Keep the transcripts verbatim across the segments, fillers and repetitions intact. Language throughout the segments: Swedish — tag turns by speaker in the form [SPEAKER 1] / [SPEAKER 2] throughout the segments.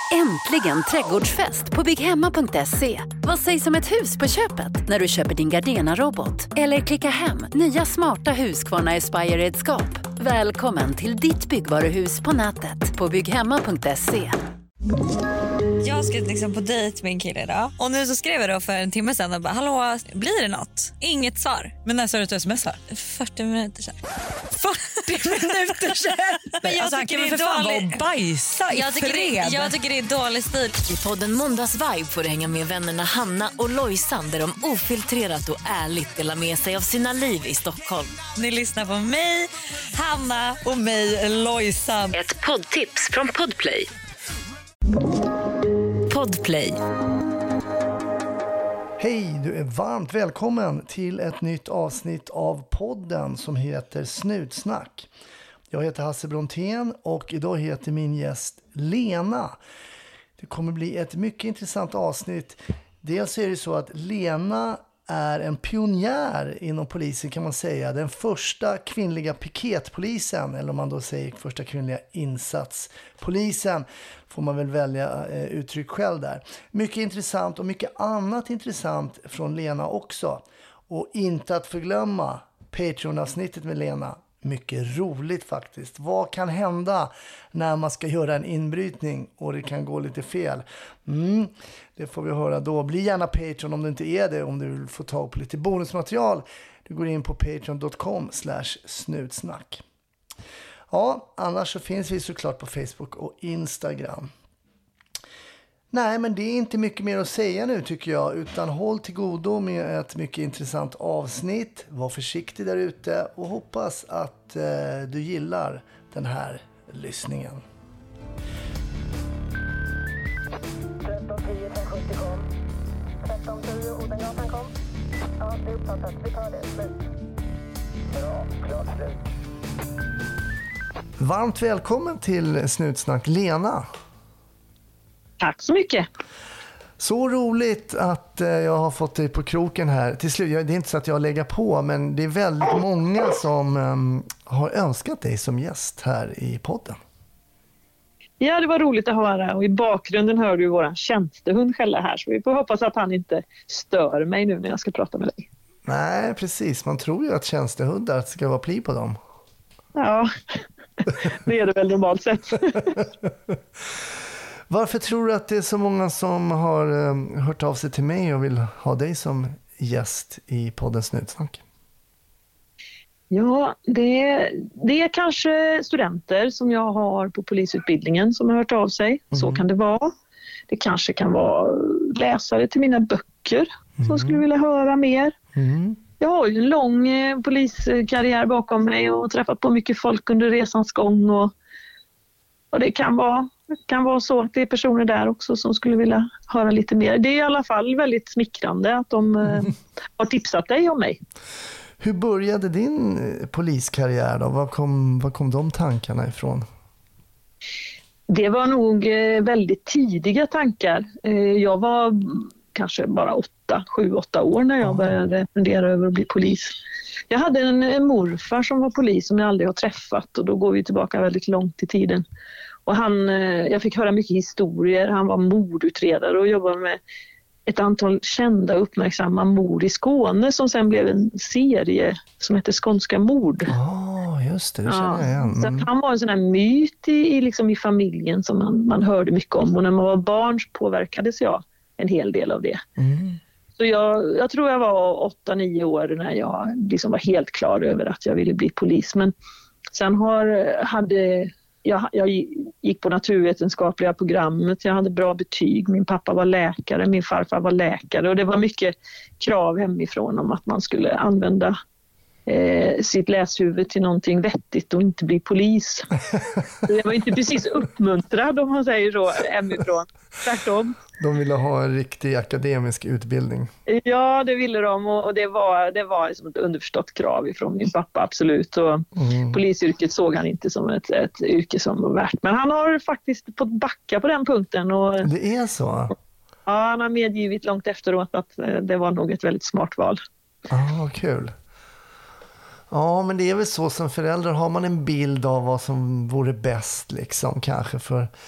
[SPEAKER 1] Äntligen trädgårdsfest på bygghemma punkt se. Vad sägs om ett hus på köpet när du köper din Gardena-robot? Eller klicka hem nya smarta Husqvarna Aspire-redskap. Välkommen till ditt byggvaruhus på nätet på bygghemma punkt se.
[SPEAKER 2] Jag ska liksom på dejt med en kille idag. Och nu så skrev jag då för en timme sedan och bara, hallå, blir det något? Inget svar.
[SPEAKER 3] Men när sa du att du smsar?
[SPEAKER 2] fyrtio minuter sedan.
[SPEAKER 3] fyrtio minuter sedan?
[SPEAKER 2] Men jag
[SPEAKER 3] alltså,
[SPEAKER 2] tycker
[SPEAKER 3] det är
[SPEAKER 2] för fan
[SPEAKER 3] dålig... bajsa i
[SPEAKER 2] jag tycker, det, jag tycker det är dålig stil.
[SPEAKER 4] I podden Måndags Vibe får du hänga med vännerna Hanna och Lojsan där de ofiltrerat och ärligt delar med sig av sina liv i Stockholm.
[SPEAKER 2] Ni lyssnar på mig, Hanna
[SPEAKER 3] och mig, Lojsan.
[SPEAKER 4] Ett poddtips från Podplay. Podplay.
[SPEAKER 5] Hej, du är varmt välkommen till ett nytt avsnitt av podden som heter Snutsnack. Jag heter Hasse Brontén och idag heter min gäst Lena. Det kommer bli ett mycket intressant avsnitt. Dels är det så att Lena är en pionjär inom polisen, kan man säga. Den första kvinnliga piketpolisen, eller om man då säger första kvinnliga insatspolisen, får man väl välja eh, uttryck själv där. Mycket intressant och mycket annat intressant från Lena också. Och inte att förglömma Patreon-avsnittet med Lena. Mycket roligt faktiskt. Vad kan hända när man ska göra en inbrytning och det kan gå lite fel? Mm, det får vi höra då. Bli gärna Patreon om du inte är det, om du vill få tag på lite bonusmaterial. Du går in på patreon dot com slash snutsnack. Ja, annars så finns vi såklart på Facebook och Instagram. Nej, men det är inte mycket mer att säga nu tycker jag, utan håll till godo med ett mycket intressant avsnitt. Var försiktig där ute och hoppas att eh, du gillar den här lyssningen.
[SPEAKER 6] tretton tio fem sjuttio kom. tretton tio Odengatan kom. Ja, det är uppfattat. Vi tar det. Slut. Bra, klart slut.
[SPEAKER 5] Varmt välkommen till Snutsnack, Lena.
[SPEAKER 7] Tack så mycket.
[SPEAKER 5] Så roligt att eh, jag har fått dig på kroken här. Till slut, jag, det är inte så att jag lägger på, men det är väldigt många som um, har önskat dig som gäst här i podden.
[SPEAKER 7] Ja, det var roligt att höra. Och i bakgrunden hör du våran tjänstehund skälla här. Så vi får hoppas att han inte stör mig nu när jag ska prata med dig.
[SPEAKER 5] Nej, precis. Man tror ju att tjänstehundar ska vara pli på dem.
[SPEAKER 7] Ja, det är det väl normalt sett.
[SPEAKER 5] Varför tror du att det är så många som har um, hört av sig till mig och vill ha dig som gäst i podden Snutsnack?
[SPEAKER 7] Ja, det, det är kanske studenter som jag har på polisutbildningen som har hört av sig. Mm. Så kan det vara. Det kanske kan vara läsare till mina böcker mm. som skulle vilja höra mer. Mm. Jag har ju en lång eh, poliskarriär bakom mig och träffat på mycket folk under resans gång. Och, och det kan vara... Det kan vara så att det är personer där också som skulle vilja höra lite mer. Det är i alla fall väldigt smickrande att de mm. har tipsat dig om mig.
[SPEAKER 5] Hur började din poliskarriär då? Var kom, var kom de tankarna ifrån?
[SPEAKER 7] Det var nog väldigt tidiga tankar. Jag var kanske bara åtta, sju, åtta år när jag började fundera över att bli polis. Jag hade en, en morfar som var polis som jag aldrig har träffat och då går vi tillbaka väldigt långt i tiden. Och han, jag fick höra mycket historier. Han var mordutredare och jobbade med ett antal kända uppmärksamma mord i Skåne som sen blev en serie som heter Skånska mord.
[SPEAKER 5] Ja, oh, just det. Det känner jag igen. Mm.
[SPEAKER 7] Så att han var en sån här myt i, i, liksom i familjen som man, man hörde mycket om. Och när man var barn påverkades jag en hel del av det. Mm. Så jag, jag tror jag var åtta, nio år när jag liksom var helt klar över att jag ville bli polis. Men sen har, hade... Jag, jag gick på naturvetenskapliga programmet, jag hade bra betyg, min pappa var läkare, min farfar var läkare och det var mycket krav hemifrån om att man skulle använda eh, sitt läshuvud till någonting vettigt och inte bli polis. Det var inte precis uppmuntrad om man säger så hemifrån, tvärtom.
[SPEAKER 5] De ville ha en riktig akademisk utbildning.
[SPEAKER 7] Ja, det ville de och det var, det var liksom ett underförstått krav ifrån min pappa, absolut. Och mm. polisyrket såg han inte som ett, ett yrke som var värt. Men han har faktiskt fått backa på den punkten. Och,
[SPEAKER 5] det är så?
[SPEAKER 7] Ja, han har medgivit långt efteråt att det var nog ett väldigt smart val.
[SPEAKER 5] Ja, ah, vad kul. Ja, men det är väl så som förälder har man en bild av vad som vore bäst liksom kanske för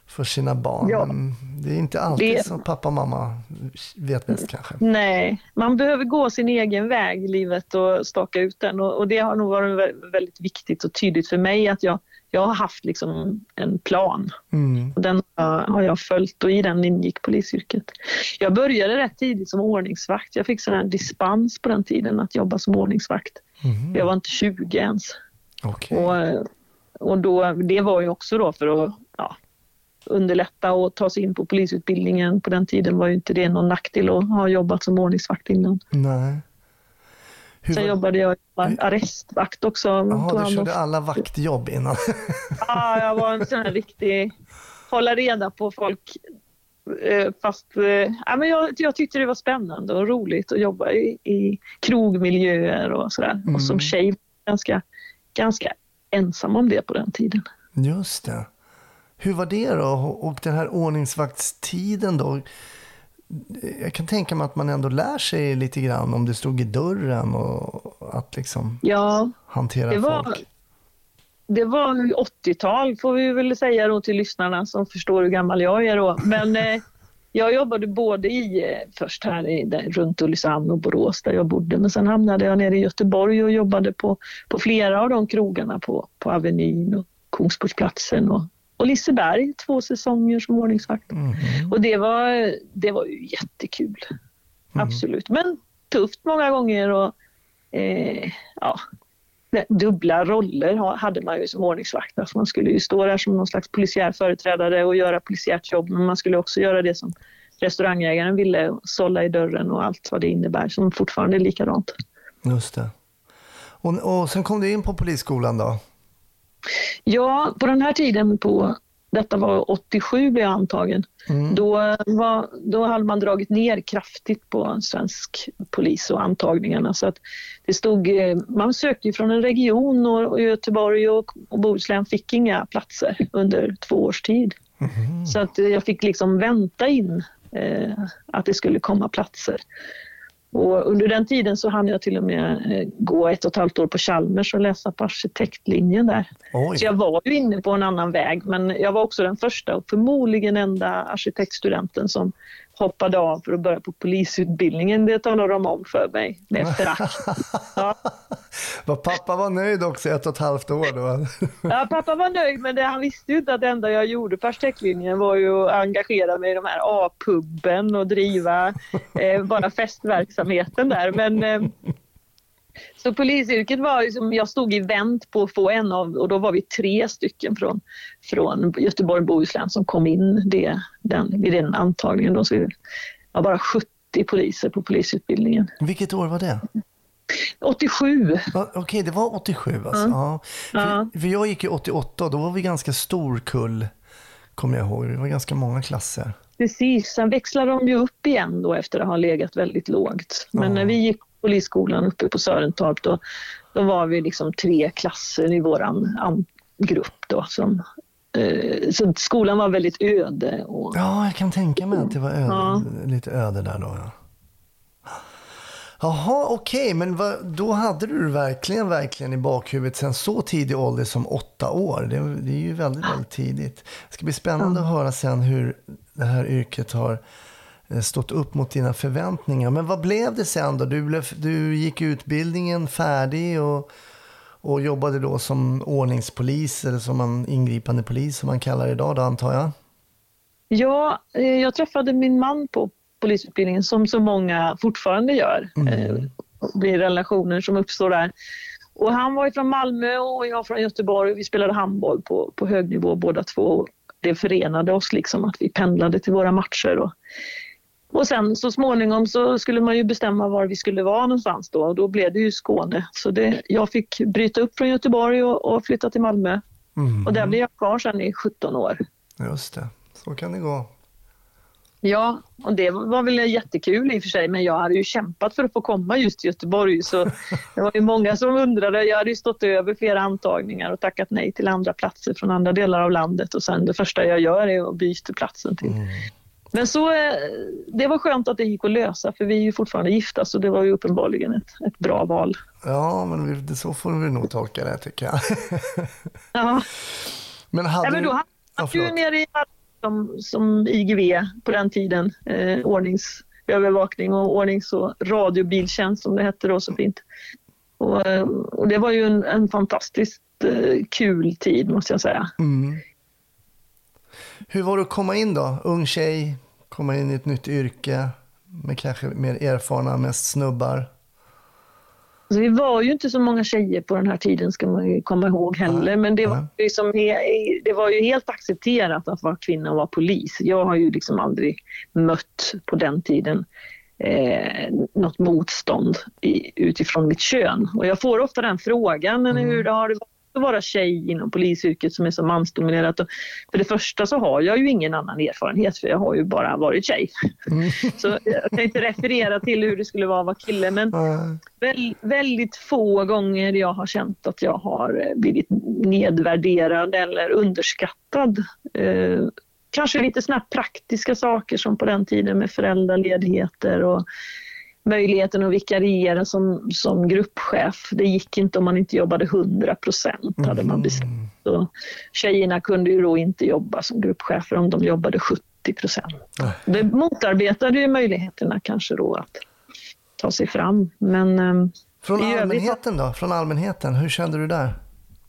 [SPEAKER 5] för sina barn.
[SPEAKER 7] Ja.
[SPEAKER 5] Men det är inte alltid
[SPEAKER 7] Det-
[SPEAKER 5] som pappa och mamma vet bäst kanske.
[SPEAKER 7] Nej, man behöver gå sin egen väg i livet och staka ut den. Och, och det har nog varit vä- väldigt viktigt och tydligt för mig att jag, jag har haft liksom en plan.
[SPEAKER 5] Mm.
[SPEAKER 7] Och den har har jag följt och i den ingick polisyrket. Jag började rätt tidigt som ordningsvakt. Jag fick sån här dispens på den tiden att jobba som ordningsvakt.
[SPEAKER 5] Mm.
[SPEAKER 7] Jag var inte tjugo ens.
[SPEAKER 5] Okej.
[SPEAKER 7] Och, och då, det var ju också då för att ja, underlätta och ta sig in på polisutbildningen. På den tiden var ju inte det någon nackdel att ha jobbat som ordningsvakt innan.
[SPEAKER 5] Nej. Hur
[SPEAKER 7] Sen
[SPEAKER 5] var...
[SPEAKER 7] jobbade jag som arrestvakt också.
[SPEAKER 5] Jaha,
[SPEAKER 7] Tog
[SPEAKER 5] du
[SPEAKER 7] hand om-
[SPEAKER 5] körde alla vaktjobb innan.
[SPEAKER 7] Ja, jag var en sån här riktig hålla reda på folk. Eh, Fast eh, ja, men jag, jag tyckte det var spännande och roligt att jobba i, i krogmiljöer och sådär.
[SPEAKER 5] Mm.
[SPEAKER 7] Och som tjej ganska, ganska ensam om det på den tiden.
[SPEAKER 5] Just det. Hur var det då? Och den här ordningsvaktstiden då? Jag kan tänka mig att man ändå lär sig lite grann om det stod i dörren och att liksom
[SPEAKER 7] Ja,
[SPEAKER 5] hantera
[SPEAKER 7] det var,
[SPEAKER 5] folk.
[SPEAKER 7] det var åttiotal får vi väl säga då till lyssnarna som förstår hur gammal jag är då. Men eh, jag jobbade både i, eh, först här i, där, runt Ulricehamn och Borås där jag bodde. Men sen hamnade jag nere i Göteborg och jobbade på, på flera av de krogarna på, på Avenyn och Kungsportsplatsen och, och Liseberg, två säsonger som ordningsvakt.
[SPEAKER 5] Mm.
[SPEAKER 7] Och det var, det var ju jättekul. Absolut. Men tufft många gånger och eh, ja, dubbla roller ha- hade man ju som ordningsvakt. Alltså man skulle ju stå där som någon slags polisiär företrädare och göra polisiärt jobb, men man skulle också göra det som restaurangägaren ville, sålla i dörren och allt vad det innebär, som fortfarande är likadant.
[SPEAKER 5] Just det. Och, och sen kom du in på polisskolan då?
[SPEAKER 7] Ja, på den här tiden, på, detta var åttiosju blev jag antagen,
[SPEAKER 5] Mm.
[SPEAKER 7] då, var, då hade man dragit ner kraftigt på svensk polis och antagningarna. Så att det stod, eh, man sökte ju från en region och, och Göteborg och, och Bohuslän fick inga platser under två års tid.
[SPEAKER 5] Mhm.
[SPEAKER 7] Så att eh, jag fick liksom vänta in eh, att det skulle komma platser. Och under den tiden så hann jag till och med eh, gå ett och ett halvt år på Chalmers och läsa på arkitektlinjen där.
[SPEAKER 5] Oj.
[SPEAKER 7] Så jag var ju inne på en annan väg, men jag var också den första och förmodligen enda arkitektstudenten som hoppade av för att börja på polisutbildningen. Det talar de om för mig med förakt. Ja.
[SPEAKER 5] Vad pappa var nöjd också ett och ett halvt år då.
[SPEAKER 7] Ja, pappa var nöjd, men det, han visste ju inte att det enda jag gjorde på arkitektlinjen var ju att engagera mig i de här A-pubben och driva eh, bara festverksamheten där. Men eh, så polisyrket var ju som, jag stod i vänt på att få en av, och då var vi tre stycken från, från Göteborg och Bohuslän som kom in det, den, vid den antagningen. Då, så vi var bara sjuttio poliser på polisutbildningen.
[SPEAKER 5] Vilket år var det?
[SPEAKER 7] åttiosju.
[SPEAKER 5] Va, Okej, det var åttiosju alltså. Ja.
[SPEAKER 7] Ja.
[SPEAKER 5] För, för jag gick ju åttioåtta och då var vi ganska stor kull, kommer jag ihåg. Det var ganska många klasser.
[SPEAKER 7] Precis, sen växlade de ju upp igen då efter att ha legat väldigt lågt. Men
[SPEAKER 5] Ja.
[SPEAKER 7] när vi gick på polisskolan uppe på Sörentorp då, då var vi liksom tre klasser i våran an- grupp då. Som, eh, så skolan var väldigt öde. Och,
[SPEAKER 5] Ja, jag kan tänka mig att det var öde,
[SPEAKER 7] Ja.
[SPEAKER 5] lite öde där då. Ja. Jaha, okej, men vad, då hade du verkligen, verkligen i bakhuvudet sen så tidig ålder som åtta år. Det, det är ju väldigt, väldigt tidigt. Det ska bli spännande att höra sen hur det här yrket har eh, stått upp mot dina förväntningar. Men vad blev det sen då? Du, blev, du gick utbildningen färdig och, och jobbade då som ordningspolis eller som en ingripande polis som man kallar det idag då, antar jag?
[SPEAKER 7] Ja, eh, jag träffade min man på polisutbildningen som så många fortfarande gör.
[SPEAKER 5] Mm.
[SPEAKER 7] Eh, det blir relationer som uppstår där. Och han var från Malmö och jag från Göteborg. Vi spelade handboll på, på hög nivå båda två. Det förenade oss liksom att vi pendlade till våra matcher. Och, och sen så småningom så skulle man ju bestämma var vi skulle vara någonstans då. Och då blev det ju Skåne. Så det, jag fick bryta upp från Göteborg och, och flytta till Malmö.
[SPEAKER 5] Mm.
[SPEAKER 7] Och där blev jag kvar sedan i sjutton år.
[SPEAKER 5] Just det, så kan det gå.
[SPEAKER 7] Ja, och det var väl jättekul i och för sig, men jag hade ju kämpat för att få komma just till Göteborg, så det var ju många som undrade. Jag hade ju stått över flera antagningar och tackat nej till andra platser från andra delar av landet, och sen det första jag gör är att byta platsen till.
[SPEAKER 5] Mm.
[SPEAKER 7] Men så, det var skönt att det gick att lösa, för vi är ju fortfarande gifta, så det var ju uppenbarligen ett, ett bra val.
[SPEAKER 5] Ja, men det, så får vi nog tolka det, tycker jag.
[SPEAKER 7] Ja,
[SPEAKER 5] Men hade
[SPEAKER 7] ja men då
[SPEAKER 5] du...
[SPEAKER 7] hade
[SPEAKER 5] Ja,
[SPEAKER 7] du
[SPEAKER 5] förlåt.
[SPEAKER 7] nere i som, som I G V på den tiden, eh, ordningsövervakning och ordnings- och radiobiltjänst som det hette då så fint. Och, och det var ju en, en fantastiskt eh, kul tid måste jag säga.
[SPEAKER 5] Mm. Hur var det att komma in då? Ung tjej, komma in i ett nytt yrke med kanske mer erfarna, mest snubbar.
[SPEAKER 7] Alltså, vi var ju inte så många tjejer på den här tiden ska man ju komma ihåg heller. Ja, men det var,
[SPEAKER 5] ja.
[SPEAKER 7] liksom, det var ju helt accepterat att vara kvinna och vara polis. Jag har ju liksom aldrig mött på den tiden eh, något motstånd i, utifrån mitt kön. Och jag får ofta den frågan mm. hur det har det varit att vara tjej inom polisyrket som är så mansdominerat. Och för det första så har jag ju ingen annan erfarenhet för jag har ju bara varit tjej. Mm. Så jag kan inte referera till hur det skulle vara att vara kille men mm. väl, väldigt få gånger jag har känt att jag har blivit nedvärderad eller underskattad. Eh, kanske lite såna här praktiska saker som på den tiden med föräldraledigheter och möjligheten att vikariera som, som gruppchef. Det gick inte om man inte jobbade hundra procent hade man bestämt. Så tjejerna kunde ju då inte jobba som gruppchefer om de jobbade sjuttio procent. Det motarbetade ju möjligheterna kanske då att ta sig fram. Men,
[SPEAKER 5] Från allmänheten då? Från allmänheten, hur kände du där?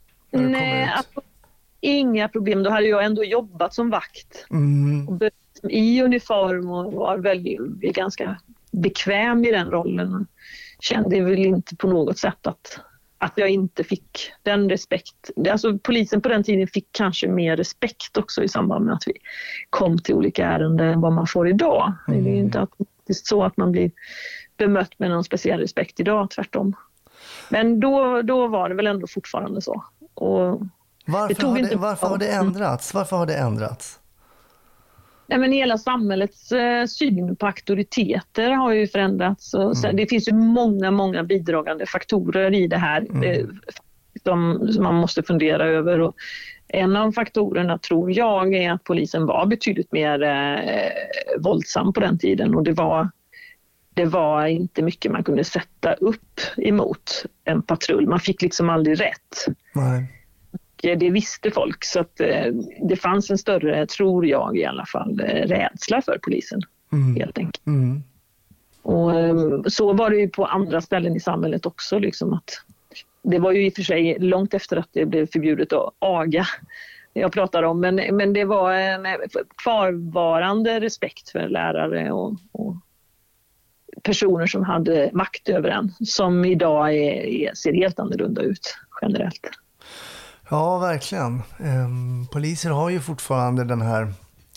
[SPEAKER 7] Nej, alltså, inga problem. Då hade jag ändå jobbat som vakt.
[SPEAKER 5] Mm.
[SPEAKER 7] Och i uniform och var väldigt, ganska bekväm i den rollen. Kände väl inte på något sätt att, att jag inte fick den respekt. Alltså polisen på den tiden fick kanske mer respekt också i samband med att vi kom till olika ärenden än vad man får idag. Mm. Det är ju inte automatiskt så att man blir bemött med någon speciell respekt idag, tvärtom. Men då, då var det väl ändå fortfarande så. Och
[SPEAKER 5] varför,
[SPEAKER 7] det tog
[SPEAKER 5] har,
[SPEAKER 7] inte
[SPEAKER 5] det, varför har det ändrats? Varför har det ändrats?
[SPEAKER 7] Nej, men hela samhällets eh, syn på auktoriteter har ju förändrats. Och, mm. så, det finns ju många, många bidragande faktorer i det här mm. eh, som, som man måste fundera över. Och en av faktorerna tror jag är att polisen var betydligt mer eh, våldsam på den tiden. Och det var, det var inte mycket man kunde sätta upp emot en patrull. Man fick liksom aldrig rätt.
[SPEAKER 5] Nej.
[SPEAKER 7] Det visste folk så att eh, det fanns en större, tror jag i alla fall, eh, rädsla för polisen mm. helt enkelt.
[SPEAKER 5] Mm.
[SPEAKER 7] Och eh, så var det ju på andra ställen i samhället också liksom att det var ju i och för sig långt efter att det blev förbjudet att aga jag pratar om men, men det var en kvarvarande respekt för lärare och, och personer som hade makt över en som idag är, är, ser helt annorlunda ut generellt.
[SPEAKER 5] Ja, verkligen. Ehm, poliser har ju fortfarande den här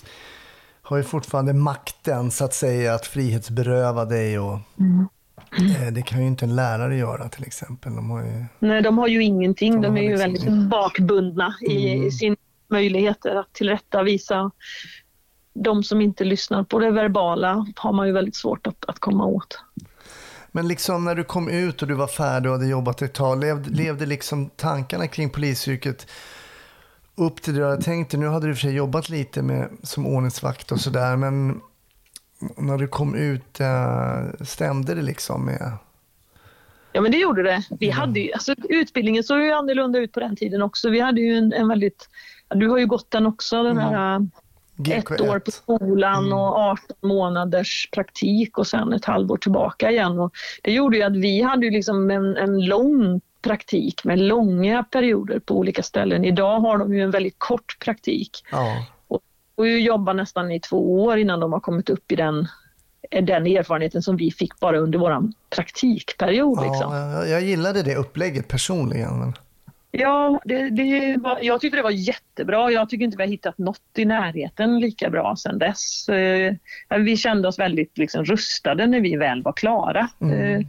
[SPEAKER 5] har ju fortfarande makten så att säga att frihetsberöva dig och mm. eh, det kan ju inte en lärare göra till exempel. De har ju,
[SPEAKER 7] Nej, de har ju ingenting. De, de är ju
[SPEAKER 5] liksom
[SPEAKER 7] väldigt bakbundna i mm. sin möjligheter att tillrättavisa. De som inte lyssnar på det verbala har man ju väldigt svårt att, att komma åt.
[SPEAKER 5] Men liksom när du kom ut och du var färdig och hade jobbat ett tag, levde, levde liksom tankarna kring polisyrket upp till det du hade tänkt? Nu hade du för sig jobbat lite med, som ordningsvakt och sådär, men när du kom ut, stämde det liksom med?
[SPEAKER 7] Ja, men det gjorde det. Vi mm. hade ju, alltså, utbildningen såg ju annorlunda ut på den tiden också. Vi hade ju en, en väldigt, du har ju gått den också, den här mm. G K ett. Ett år på skolan mm. och arton månaders praktik och sen ett halvår tillbaka igen. Och det gjorde ju att vi hade ju liksom en, en lång praktik med långa perioder på olika ställen. Idag har de ju en väldigt kort praktik.
[SPEAKER 5] Ja.
[SPEAKER 7] Och, och ju jobbar nästan i två år innan de har kommit upp i den, den erfarenheten som vi fick bara under våran praktikperiod.
[SPEAKER 5] Ja,
[SPEAKER 7] liksom.
[SPEAKER 5] jag, jag gillade det upplägget personligen. Men...
[SPEAKER 7] Ja, det, det var, jag tyckte det var jättebra. Jag tycker inte vi har hittat något i närheten lika bra sedan dess. Eh, vi kände oss väldigt liksom, rustade när vi väl var klara. Mm. Eh,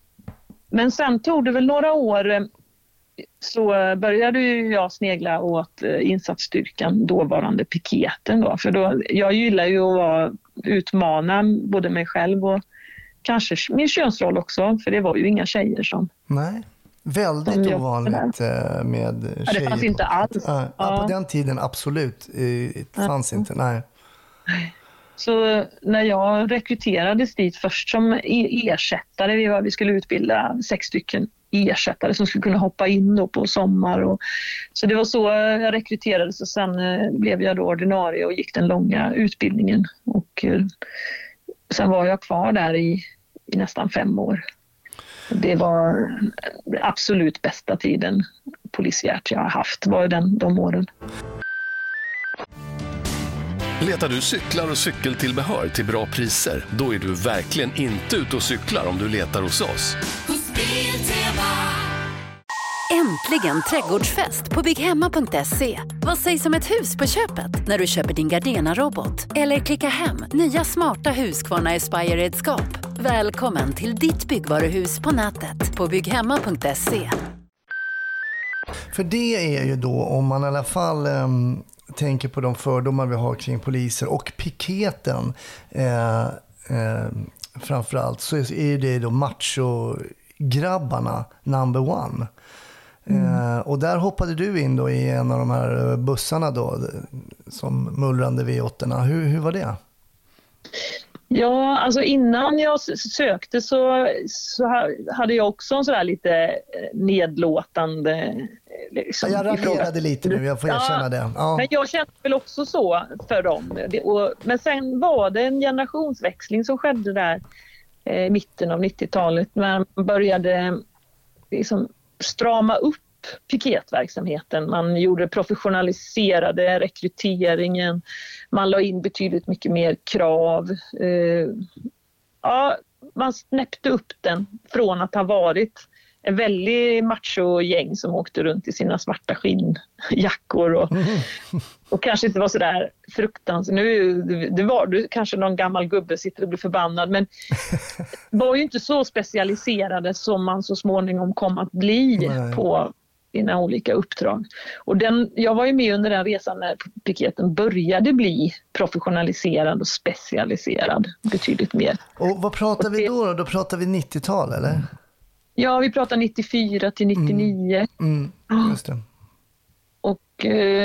[SPEAKER 7] men sen tog det väl några år eh, så började jag snegla åt eh, insatsstyrkan, dåvarande piketen. Då, för då, jag gillar ju att vara, utmana både mig själv och kanske min könsroll också. För det var ju inga tjejer som...
[SPEAKER 5] Nej. Väldigt ovanligt med tjejer.
[SPEAKER 7] Ja, det fanns inte alls.
[SPEAKER 5] Ja, ja. På den tiden absolut. Det fanns ja. inte, nej.
[SPEAKER 7] Så när jag rekryterades dit först som ersättare, vi, var, vi skulle utbilda sex stycken ersättare som skulle kunna hoppa in då på sommar. Och, så det var så jag rekryterades och sen eh, blev jag då ordinarie och gick den långa utbildningen. Och eh, sen var jag kvar där i, i nästan fem år. Det var absolut bästa tiden polisiärt jag har haft, var den, de åren.
[SPEAKER 8] Letar du cyklar och cykeltillbehör till bra priser? Då är du verkligen inte ute och cyklar om du letar hos oss.
[SPEAKER 1] Äntligen trädgårdsfest på bygghemma punkt se. Vad sägs om ett hus på köpet när du köper din Gardena-robot? Eller klicka hem nya smarta Husqvarna Aspire-redskap. Välkommen till ditt byggvaruhus på nätet på bygghemma punkt se.
[SPEAKER 5] För det är ju då, om man i alla fall um, tänker på de fördomar vi har kring poliser och piketen eh, eh, framförallt, så är det då macho-grabbarna number one. Mm. Eh, och där hoppade du in då i en av de här bussarna då, som mullrande V åtta. Hur, hur var det?
[SPEAKER 7] Ja, alltså innan jag sökte så, så hade jag också en sådär lite nedlåtande... Liksom,
[SPEAKER 5] jag raljerade lite nu, jag får erkänna ja, det. Ja. Men
[SPEAKER 7] jag kände väl också så för dem. Det, och, men sen var det en generationsväxling som skedde där i eh, mitten av nittiotalet när man började liksom, strama upp piketverksamheten. Man gjorde professionaliserade rekryteringen. Man la in betydligt mycket mer krav. Eh, ja, man snäppte upp den från att ha varit en väldigt macho-gäng som åkte runt i sina svarta skinnjackor och, och kanske inte var så där fruktansvärt. Nu det var du kanske någon gammal gubbe sitter och blir förbannad, men var ju inte så specialiserade som man så småningom kom att bli Nej. På sina olika uppdrag. Och den, jag var ju med under den resan när piketen började bli professionaliserad och specialiserad betydligt mer.
[SPEAKER 5] Och vad pratar vi då? Då pratar vi nittiotal eller?
[SPEAKER 7] Ja, vi pratar nittiofyra till nittionio.
[SPEAKER 5] Mm. Mm, just det.
[SPEAKER 7] Och,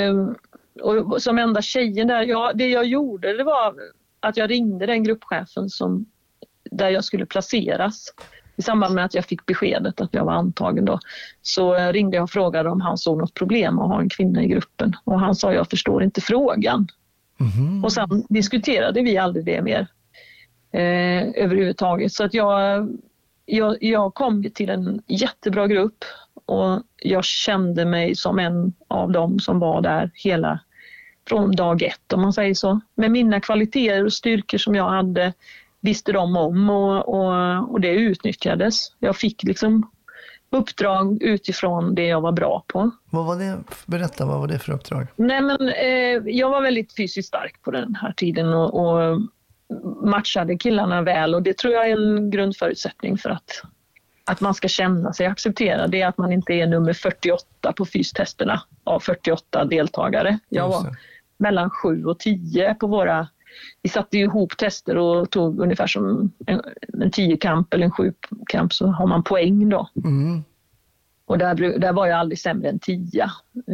[SPEAKER 7] och som enda tjejen där, ja, det jag gjorde det var att jag ringde den gruppchefen som, där jag skulle placeras. I samband med att jag fick beskedet att jag var antagen då, så ringde jag och frågade om han såg något problem att ha en kvinna i gruppen. Och han sa, jag förstår inte frågan. Mm. Och sen diskuterade vi aldrig det mer eh, överhuvudtaget. Så att jag... Jag, jag kom till en jättebra grupp och jag kände mig som en av dem som var där hela från dag ett, om man säger så. Med mina kvaliteter och styrkor som jag hade visste de om och, och, och det utnyttjades. Jag fick liksom uppdrag utifrån det jag var bra på.
[SPEAKER 5] Vad var det? Berätta, vad var det för uppdrag?
[SPEAKER 7] Nej, men, eh, jag var väldigt fysiskt stark på den här tiden och, och matchade killarna väl, och det tror jag är en grundförutsättning för att, att man ska känna sig accepterad. Det är att man inte är nummer fyrtioåtta på fystesterna av fyrtioåtta deltagare. Jag var mellan sju och tio på våra... Vi satte ihop tester och tog ungefär som en, en tio-kamp eller en sju-kamp, så har man poäng då. Mm. Och där, där var jag aldrig sämre än tio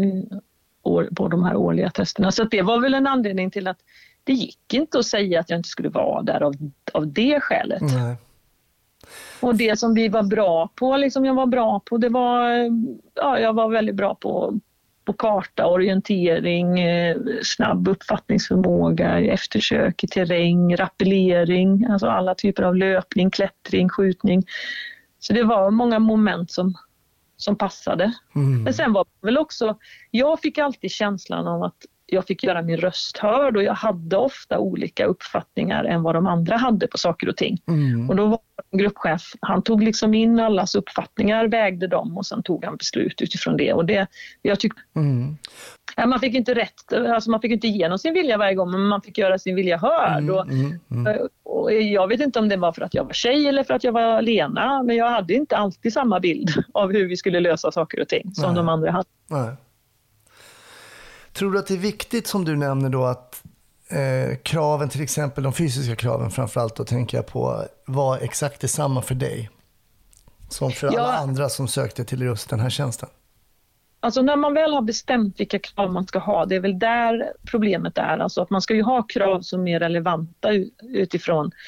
[SPEAKER 7] på de här årliga testerna. Så det var väl en anledning till att det gick inte att säga att jag inte skulle vara där av, av det skälet. Nej. Och det som vi var bra på, liksom jag var bra på, det var, ja, jag var väldigt bra på, på karta, orientering, snabb uppfattningsförmåga, eftersök i terräng, rappellering, alltså alla typer av löpning, klättring, skjutning. Så det var många moment som, som passade. Mm. Men sen var det väl också, jag fick alltid känslan av att jag fick göra min röst hörd och jag hade ofta olika uppfattningar än vad de andra hade på saker och ting. Mm. Och då var en gruppchef, han tog liksom in allas uppfattningar, vägde dem och sen tog han beslut utifrån det. Och det, jag tyckte, mm. ja, man fick inte rätt, alltså man fick inte igenom sin vilja varje gång, men man fick göra sin vilja hörd. Mm. Och, mm. Mm. och jag vet inte om det var för att jag var tjej eller för att jag var Lena, men jag hade inte alltid samma bild av hur vi skulle lösa saker och ting som Nej. De andra hade.
[SPEAKER 5] Nej. Tror du att det är viktigt, som du nämner då, att eh, kraven, till exempel de fysiska kraven framförallt, då tänker jag på, var exakt detsamma för dig som för alla ja. Andra som sökte till just den här tjänsten?
[SPEAKER 7] Alltså när man väl har bestämt vilka krav man ska ha, det är väl där problemet är. Alltså att man ska ju ha krav som är relevanta utifrån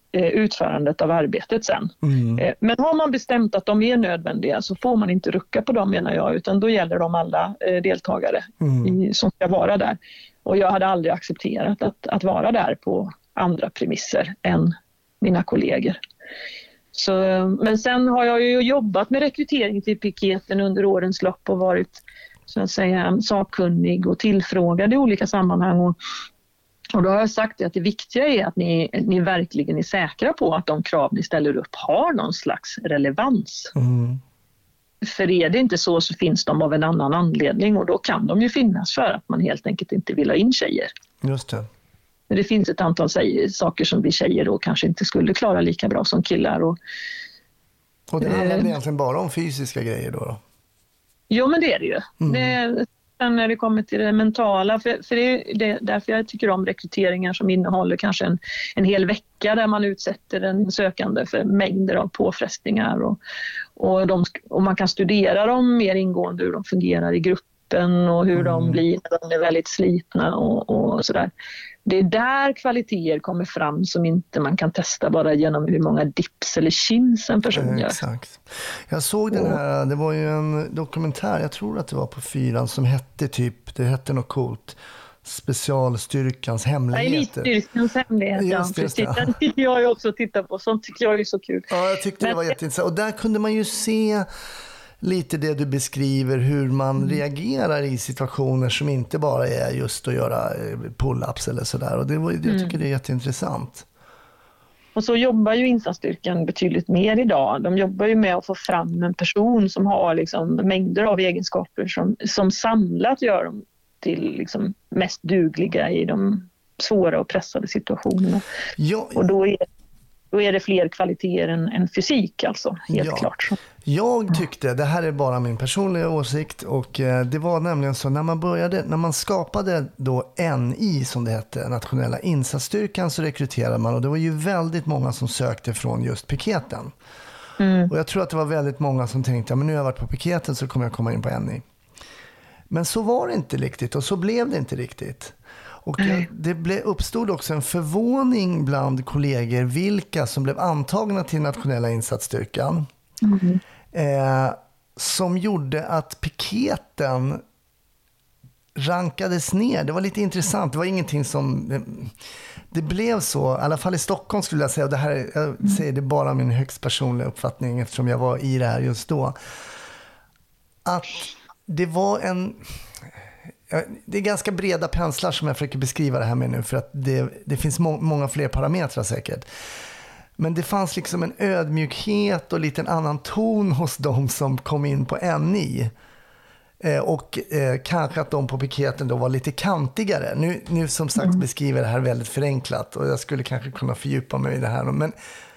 [SPEAKER 7] utförandet av arbetet sen.
[SPEAKER 5] Mm.
[SPEAKER 7] Men har man bestämt att de är nödvändiga så får man inte rucka på dem, menar jag, utan då gäller de alla deltagare
[SPEAKER 5] Mm.
[SPEAKER 7] i, som ska vara där. Och jag hade aldrig accepterat att, att vara där på andra premisser än mina kollegor. Så, men sen har jag ju jobbat med rekrytering till piketen under årens lopp och varit, så att säga, sakkunnig och tillfrågad i olika sammanhang. Och, och då har jag sagt att det viktiga är att ni, ni verkligen är säkra på att de krav ni ställer upp har någon slags relevans.
[SPEAKER 5] Mm.
[SPEAKER 7] För är det inte så så finns de av en annan anledning, och då kan de ju finnas för att man helt enkelt inte vill ha in tjejer.
[SPEAKER 5] Just det.
[SPEAKER 7] Men det finns ett antal saker som vi tjejer då kanske inte skulle klara lika bra som killar. Och,
[SPEAKER 5] Och det handlar
[SPEAKER 7] eh,
[SPEAKER 5] egentligen bara om fysiska grejer då? då?
[SPEAKER 7] Jo, men det är det ju.
[SPEAKER 5] Mm.
[SPEAKER 7] Det, sen när det kommer till det mentala, för, för det är det, därför jag tycker om rekryteringar som innehåller kanske en, en hel vecka där man utsätter en sökande för mängder av påfrestningar och, och, de, och man kan studera dem mer ingående, hur de fungerar i gruppen och hur mm. de blir när de är väldigt slitna och, och sådär. Det är där kvaliteter kommer fram som inte man kan testa bara genom hur många dips eller chins en person gör.
[SPEAKER 5] Exakt. Jag såg den här, det var ju en dokumentär, jag tror att det var på fyran, som hette typ, det hette något coolt, Specialstyrkans hemligheter.
[SPEAKER 7] Elitstyrkans hemligheter, ja.
[SPEAKER 5] Just det, just det.
[SPEAKER 7] Precis. Den tycker jag ju också titta på, sånt tycker jag är så kul.
[SPEAKER 5] Ja, jag tyckte
[SPEAKER 7] Men,
[SPEAKER 5] det var jätteintressant. Och där kunde man ju se lite det du beskriver, hur man mm. reagerar i situationer som inte bara är just att göra pull-ups eller sådär. Och det var, jag tycker mm. det är jätteintressant.
[SPEAKER 7] Och så jobbar ju insatsstyrkan betydligt mer idag. De jobbar ju med att få fram en person som har liksom mängder av egenskaper som, som samlat gör dem till liksom mest dugliga i de svåra och pressade situationerna.
[SPEAKER 5] Ja,
[SPEAKER 7] och då är, då är det fler kvaliteter än, än fysik, alltså, helt
[SPEAKER 5] ja.
[SPEAKER 7] klart.
[SPEAKER 5] Jag tyckte, det här är bara min personliga åsikt, och det var nämligen så när man började, när man skapade då N I som det hette, Nationella insatsstyrkan, så rekryterade man, och det var ju väldigt många som sökte från just piketen. Mm. Och jag tror att det var väldigt många som tänkte, ja, men nu har jag varit på piketen så kommer jag komma in på N I. Men så var det inte riktigt, och så blev det inte riktigt. Och det blev, uppstod också en förvåning bland kollegor vilka som blev antagna till Nationella insatsstyrkan. Mm. Eh, som gjorde att piketen rankades ner. Det var lite intressant. Det var ingenting som... Det blev så, i alla fall i Stockholm skulle jag säga, och det här, jag säger det bara min högst personliga uppfattning eftersom jag var i det här just då, att det var en... Det är ganska breda penslar som jag försöker beskriva det här med nu, för att det, det finns må- många fler parametrar säkert. Men det fanns liksom en ödmjukhet och lite en annan ton hos de som kom in på N I. Eh, och eh, kanske att de på piketen då var lite kantigare. Nu, nu som sagt mm. beskriver det här väldigt förenklat, och jag skulle kanske kunna fördjupa mig i det här. Men,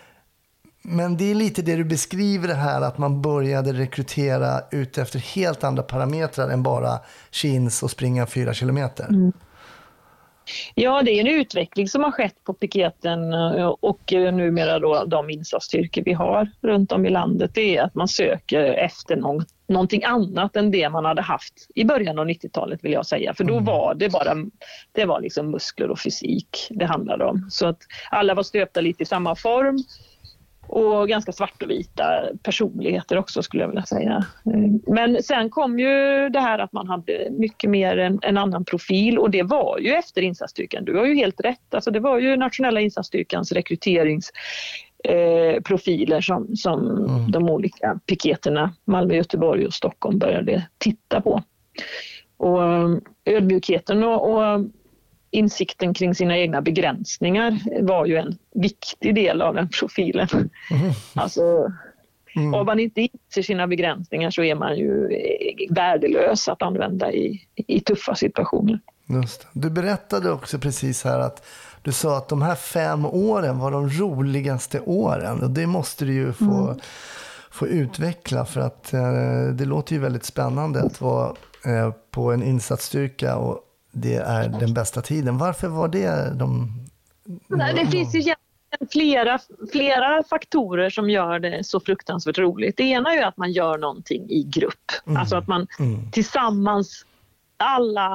[SPEAKER 5] men det är lite det du beskriver det här, att man började rekrytera ut efter helt andra parametrar än bara chins och springa fyra kilometer. Mm.
[SPEAKER 7] Ja, det är en utveckling som har skett på piketen, och numera då de insatsstyrkor vi har runt om i landet, det är att man söker efter någon, någonting annat än det man hade haft i början av nittiotalet, vill jag säga. För då mm. var det bara det var liksom muskler och fysik det handlade om. Så att alla var stöpta lite i samma form. Och ganska svart och vita personligheter också, skulle jag vilja säga. Men sen kom ju det här att man hade mycket mer en, en annan profil, och det var ju efter insatsstyrkan. Du har ju helt rätt. Alltså det var ju Nationella insatsstyrkans rekryteringsprofiler eh, som, som mm. de olika piketerna Malmö, Göteborg och Stockholm började titta på. Och ödmjukheten och, och insikten kring sina egna begränsningar var ju en viktig del av den profilen. Mm. Alltså, mm. om man inte inser sina begränsningar så är man ju värdelös att använda i, i tuffa situationer.
[SPEAKER 5] Just. Du berättade också precis här att du sa att de här fem åren var de roligaste åren, och det måste du ju få, mm. få utveckla, för att eh, det låter ju väldigt spännande att vara eh, på en insatsstyrka, och det är den bästa tiden. Varför var det de...
[SPEAKER 7] Nej, det finns ju flera, flera faktorer som gör det så fruktansvärt roligt. Det ena är ju att man gör någonting i grupp. Mm. Alltså att man mm. tillsammans, alla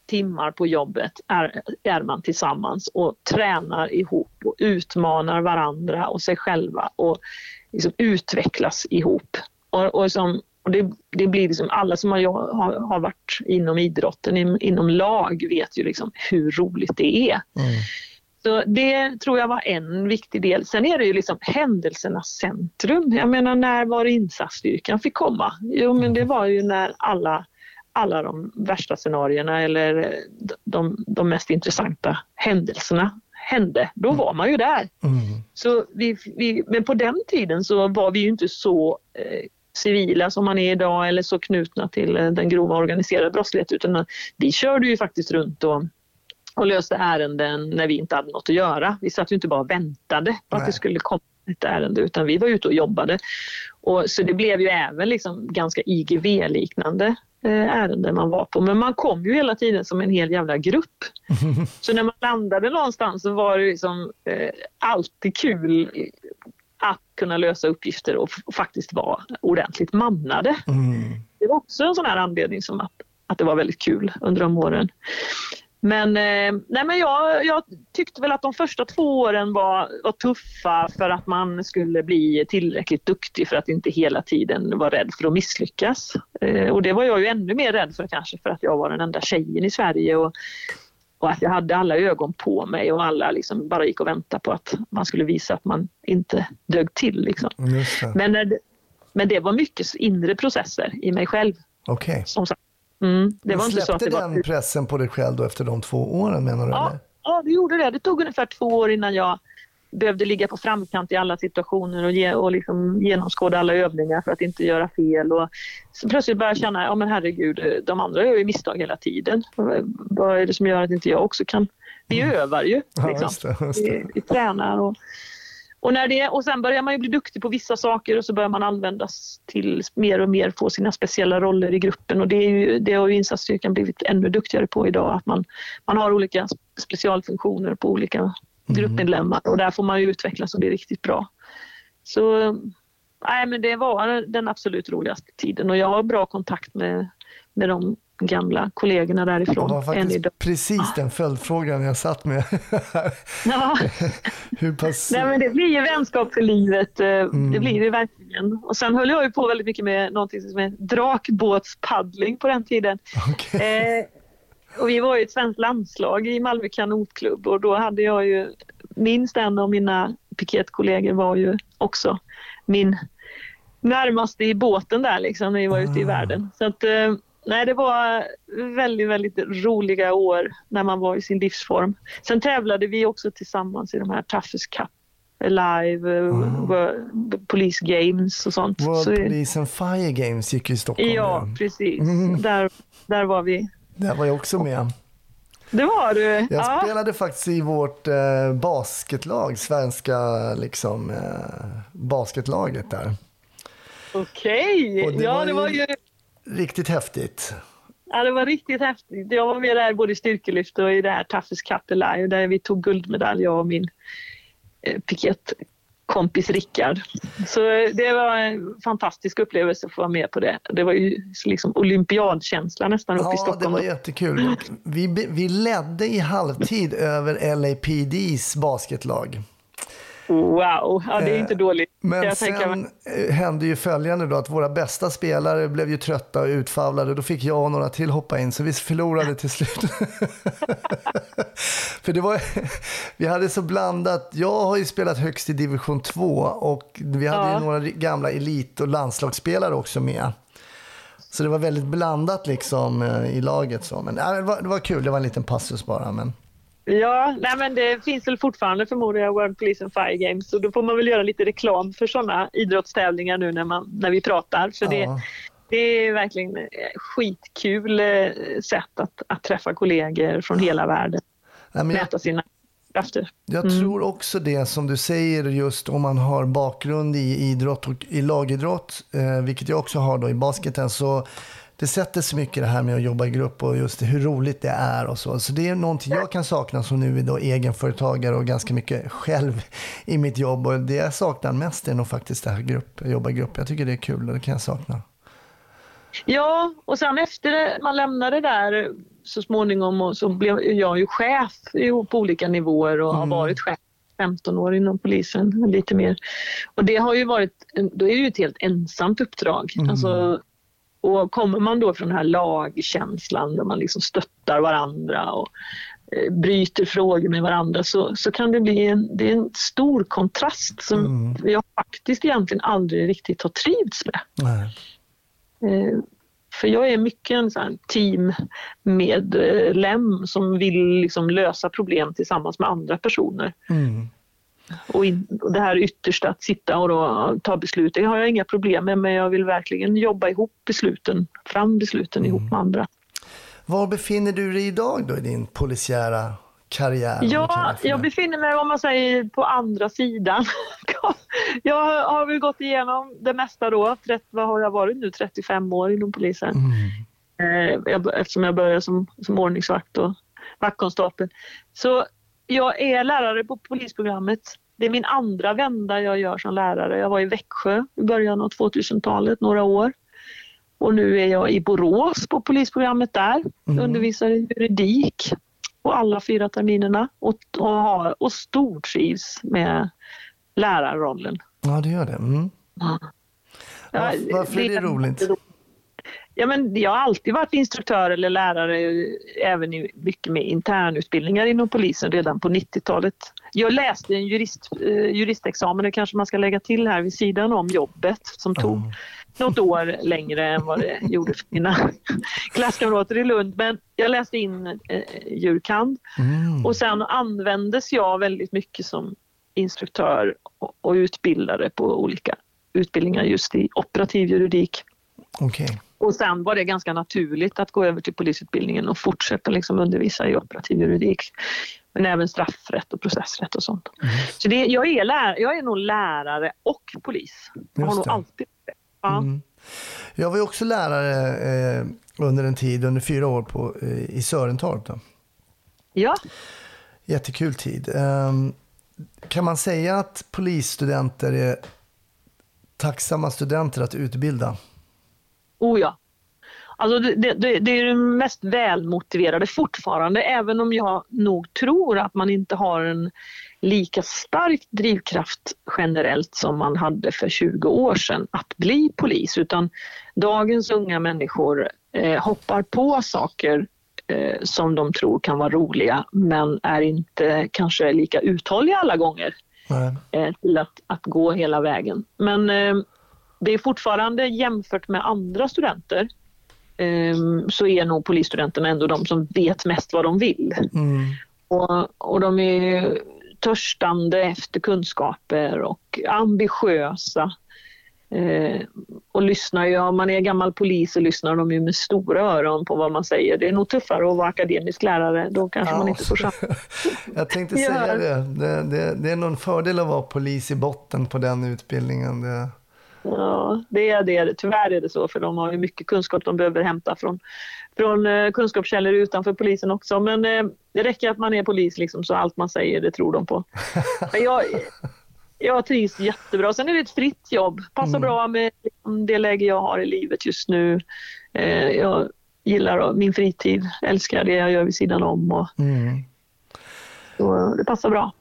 [SPEAKER 7] timmar på jobbet är, är man tillsammans och tränar ihop och utmanar varandra och sig själva och liksom utvecklas ihop. Och, och, som, och det, det blir liksom alla som har, har, har varit inom idrotten, in, inom lag vet ju liksom hur roligt det är. Mm. Så det tror jag var en viktig del. Sen är det ju liksom händelsernas centrum. Jag menar, när var insatsstyrkan fick komma? Jo, men det var ju när alla, alla de värsta scenarierna eller de, de mest intressanta händelserna hände. Då var man ju där. Mm. Så vi, vi, men på den tiden så var vi ju inte så eh, civila som man är idag eller så knutna till eh, den grova organiserade brottsligheten, utan vi körde ju faktiskt runt och och löste ärenden när vi inte hade något att göra. Vi satt ju inte bara och väntade på Nej. att det skulle komma ett ärende, utan vi var ute och jobbade. Och så det blev ju även liksom ganska I G V-liknande eh, ärenden man var på. Men man kom ju hela tiden som en hel jävla grupp. Så när man landade någonstans så var det liksom eh, alltid kul att kunna lösa uppgifter och, f- och faktiskt vara ordentligt mannade. Mm. Det var också en sån här anledning som att, att det var väldigt kul under de åren. Men, eh, nej men jag, jag tyckte väl att de första två åren var, var tuffa för att man skulle bli tillräckligt duktig för att inte hela tiden vara rädd för att misslyckas. Eh, och det var jag ju ännu mer rädd för kanske, för att jag var den enda tjejen i Sverige och, och att jag hade alla ögon på mig och alla liksom bara gick och väntade på att man skulle visa att man inte dög till. Liksom. Men, när det, men det var mycket inre processer i mig själv.
[SPEAKER 5] Okej. Okay.
[SPEAKER 7] Som sagt. Mm, det var
[SPEAKER 5] släppte
[SPEAKER 7] inte så att det
[SPEAKER 5] den
[SPEAKER 7] var...
[SPEAKER 5] pressen på dig själv då efter de två åren, menar du?
[SPEAKER 7] Ja,
[SPEAKER 5] eller?
[SPEAKER 7] ja, det gjorde det. Det tog ungefär två år innan jag behövde ligga på framkant i alla situationer och, ge, och liksom genomskåda alla övningar för att inte göra fel. Och så plötsligt började jag känna, ja men herregud, de andra gör ju misstag hela tiden. Vad är det som gör att inte jag också kan? Vi mm. övar ju. Liksom. Ja, just det, just det. Vi, vi tränar och... Och, när det, och sen börjar man ju bli duktig på vissa saker och så börjar man användas till mer och mer, få sina speciella roller i gruppen. Och det, är ju, det har ju insatsstyrkan blivit ännu duktigare på idag. Att man, man har olika specialfunktioner på olika mm. gruppmedlemmar och där får man ju utvecklas och bli riktigt bra. Så nej, men det var den absolut roligaste tiden och jag har bra kontakt med, med de gamla kollegorna därifrån.
[SPEAKER 5] Det var faktiskt precis den följdfrågan jag satt med.
[SPEAKER 7] Ja.
[SPEAKER 5] Hur pass...
[SPEAKER 7] Nej, men det blir ju vänskap för livet. Mm. Det blir det verkligen. Och sen höll jag ju på väldigt mycket med någonting som är drakbåtspaddling på den tiden. Okay. Eh, och vi var ju ett svenskt landslag i Malmö kanotklubb och då hade jag ju minst en av mina piketkollegor var ju också min närmaste i båten där liksom när vi var ute i världen. Så att eh, nej, det var väldigt, väldigt roliga år när man var i sin livsform. Sen tävlade vi också tillsammans i de här Toughest Cup Live, mm. World Police Games och sånt.
[SPEAKER 5] World
[SPEAKER 7] Så,
[SPEAKER 5] Police and Fire Games gick i Stockholm.
[SPEAKER 7] Ja, ja. precis. Mm. Där, där var vi.
[SPEAKER 5] Där var jag också med.
[SPEAKER 7] Det var du.
[SPEAKER 5] Jag
[SPEAKER 7] ja.
[SPEAKER 5] spelade faktiskt i vårt eh, basketlag, svenska liksom, eh, basketlaget där.
[SPEAKER 7] Okej, okay. ja var det var ju...
[SPEAKER 5] Riktigt häftigt.
[SPEAKER 7] Ja, det var riktigt häftigt. Jag var med där både i styrkelyft och i det här Toughest Cup Live där vi tog guldmedalj, jag och min eh, piketkompis Rickard. Så det var en fantastisk upplevelse att få vara med på det. Det var ju liksom olympiadkänsla nästan uppe
[SPEAKER 5] ja,
[SPEAKER 7] i Stockholm.
[SPEAKER 5] Ja, det var jättekul. Vi, vi ledde i halvtid över L A P D's basketlag.
[SPEAKER 7] Wow, ja, det är inte dåligt.
[SPEAKER 5] Men
[SPEAKER 7] jag
[SPEAKER 5] sen
[SPEAKER 7] tänka...
[SPEAKER 5] hände ju följande då, att våra bästa spelare blev ju trötta och utfavlade. Då fick jag och några till hoppa in, så vi förlorade till slut. För det var, vi hade så blandat. Jag har ju spelat högst i division två och vi hade ja. ju några gamla elit- och landslagsspelare också med. Så det var väldigt blandat liksom i laget. Så. Men ja, det, var, det var kul, det var en liten passus bara, men...
[SPEAKER 7] Ja, nej men det finns väl fortfarande förmodligen World Police and Fire Games, så då får man väl göra lite reklam för sådana idrottstävlingar nu när, man, när vi pratar. För ja. det, det är verkligen skitkul sätt att, att träffa kollegor från hela världen. Nej, men jag, mäta sina krafter.
[SPEAKER 5] Jag mm. tror också det som du säger, just om man har bakgrund i idrott och i lagidrott, eh, vilket jag också har då i basketen, så det sätter så mycket det här med att jobba i grupp och just hur roligt det är och så. Så det är någonting jag kan sakna som nu är då egenföretagare och ganska mycket själv i mitt jobb. Och det jag saknar mest är nog faktiskt det här grupp, jobba i grupp. Jag tycker det är kul och det kan jag sakna.
[SPEAKER 7] Ja, och sen efter man lämnade där så småningom och så blev jag ju chef på olika nivåer och har varit chef femton år inom polisen, lite mer. Och det har ju varit, då är det ju ett helt ensamt uppdrag. Mm. Alltså, och kommer man då från den här lagkänslan där man liksom stöttar varandra och eh, bryter frågor med varandra så, så kan det bli en, det är en stor kontrast som mm. jag faktiskt egentligen aldrig riktigt har trivts med. Nej. Eh, för jag är mycket en sån teammedlem som vill liksom lösa problem tillsammans med andra personer. Mm. Och, in, och det här yttersta att sitta och då ta beslut, det har jag inga problem med, men jag vill verkligen jobba ihop besluten, fram besluten mm. ihop med andra.
[SPEAKER 5] Var befinner du dig idag då i din polisiära karriär?
[SPEAKER 7] Ja, jag befinner mig, om man säger, på andra sidan. Jag har väl gått igenom det mesta då. Vad har jag varit nu? trettiofem år inom polisen. Mm. Eh, eftersom jag började som, som ordningsvakt och vaktkonstapel. Så jag är lärare på polisprogrammet. Det är min andra vända jag gör som lärare. Jag var i Växjö i början av tvåtusentalet, några år. Och nu är jag i Borås på polisprogrammet där. Mm. Undervisar i juridik på alla fyra terminerna. Och, och, har, och stortrivs med lärarrollen.
[SPEAKER 5] Ja, det gör det. Mm. Ja. Ja, varför är det, det roligt?
[SPEAKER 7] Ja, men jag har alltid varit instruktör eller lärare, även i mycket med internutbildningar inom polisen redan på nittiotalet. Jag läste en jurist, eh, juristexamen, det kanske man ska lägga till här vid sidan om jobbet, som tog mm. något år längre än vad det gjorde för mina klasskamrater i Lund. Men jag läste in eh, jurkand mm. och sen användes jag väldigt mycket som instruktör och, och utbildare på olika utbildningar just i operativ juridik.
[SPEAKER 5] Okej. Okay.
[SPEAKER 7] Och sen var det ganska naturligt att gå över till polisutbildningen och fortsätta liksom undervisa i operativ juridik. Men även straffrätt och processrätt och sånt. Mm. Så det, jag, är lär, jag är nog lärare och polis. Jag har nog alltid det. Ja. Mm.
[SPEAKER 5] Jag var ju också lärare eh, under en tid, under fyra år på, eh, i Sörentorp. Då.
[SPEAKER 7] Ja.
[SPEAKER 5] Jättekul tid. Eh, kan man säga att polisstudenter är tacksamma studenter att utbilda?
[SPEAKER 7] Oh ja. Alltså det, det, det är det mest välmotiverade fortfarande, även om jag nog tror att man inte har en lika stark drivkraft generellt som man hade för tjugo år sedan att bli polis, utan dagens unga människor eh, hoppar på saker eh, som de tror kan vara roliga, men är inte kanske lika uthålliga alla gånger eh, till att, att gå hela vägen. Men eh, det är fortfarande, jämfört med andra studenter, um, så är nog polisstudenterna ändå de som vet mest vad de vill. Mm. Och, och de är törstande efter kunskaper och ambitiösa. Uh, och lyssnar ju, om man är gammal polis så lyssnar de ju med stora öron på vad man säger. Det är nog tuffare att vara akademisk lärare, då kanske ja. man inte får chans.
[SPEAKER 5] Jag tänkte säga ja. det. Det, det. Det är någon fördel att vara polis i botten på den utbildningen. Det...
[SPEAKER 7] Ja, det är det. Tyvärr är det så, för de har ju mycket kunskap de behöver hämta från, från eh, kunskapskällor utanför polisen också. Men eh, det räcker att man är polis liksom, så allt man säger, det tror de på. Men jag, jag trivs jättebra. Sen är det ett fritt jobb. Passar mm. bra med liksom, det läge jag har i livet just nu. Eh, jag gillar min fritid, älskar det jag gör vid sidan om. Och, mm. så det passar bra.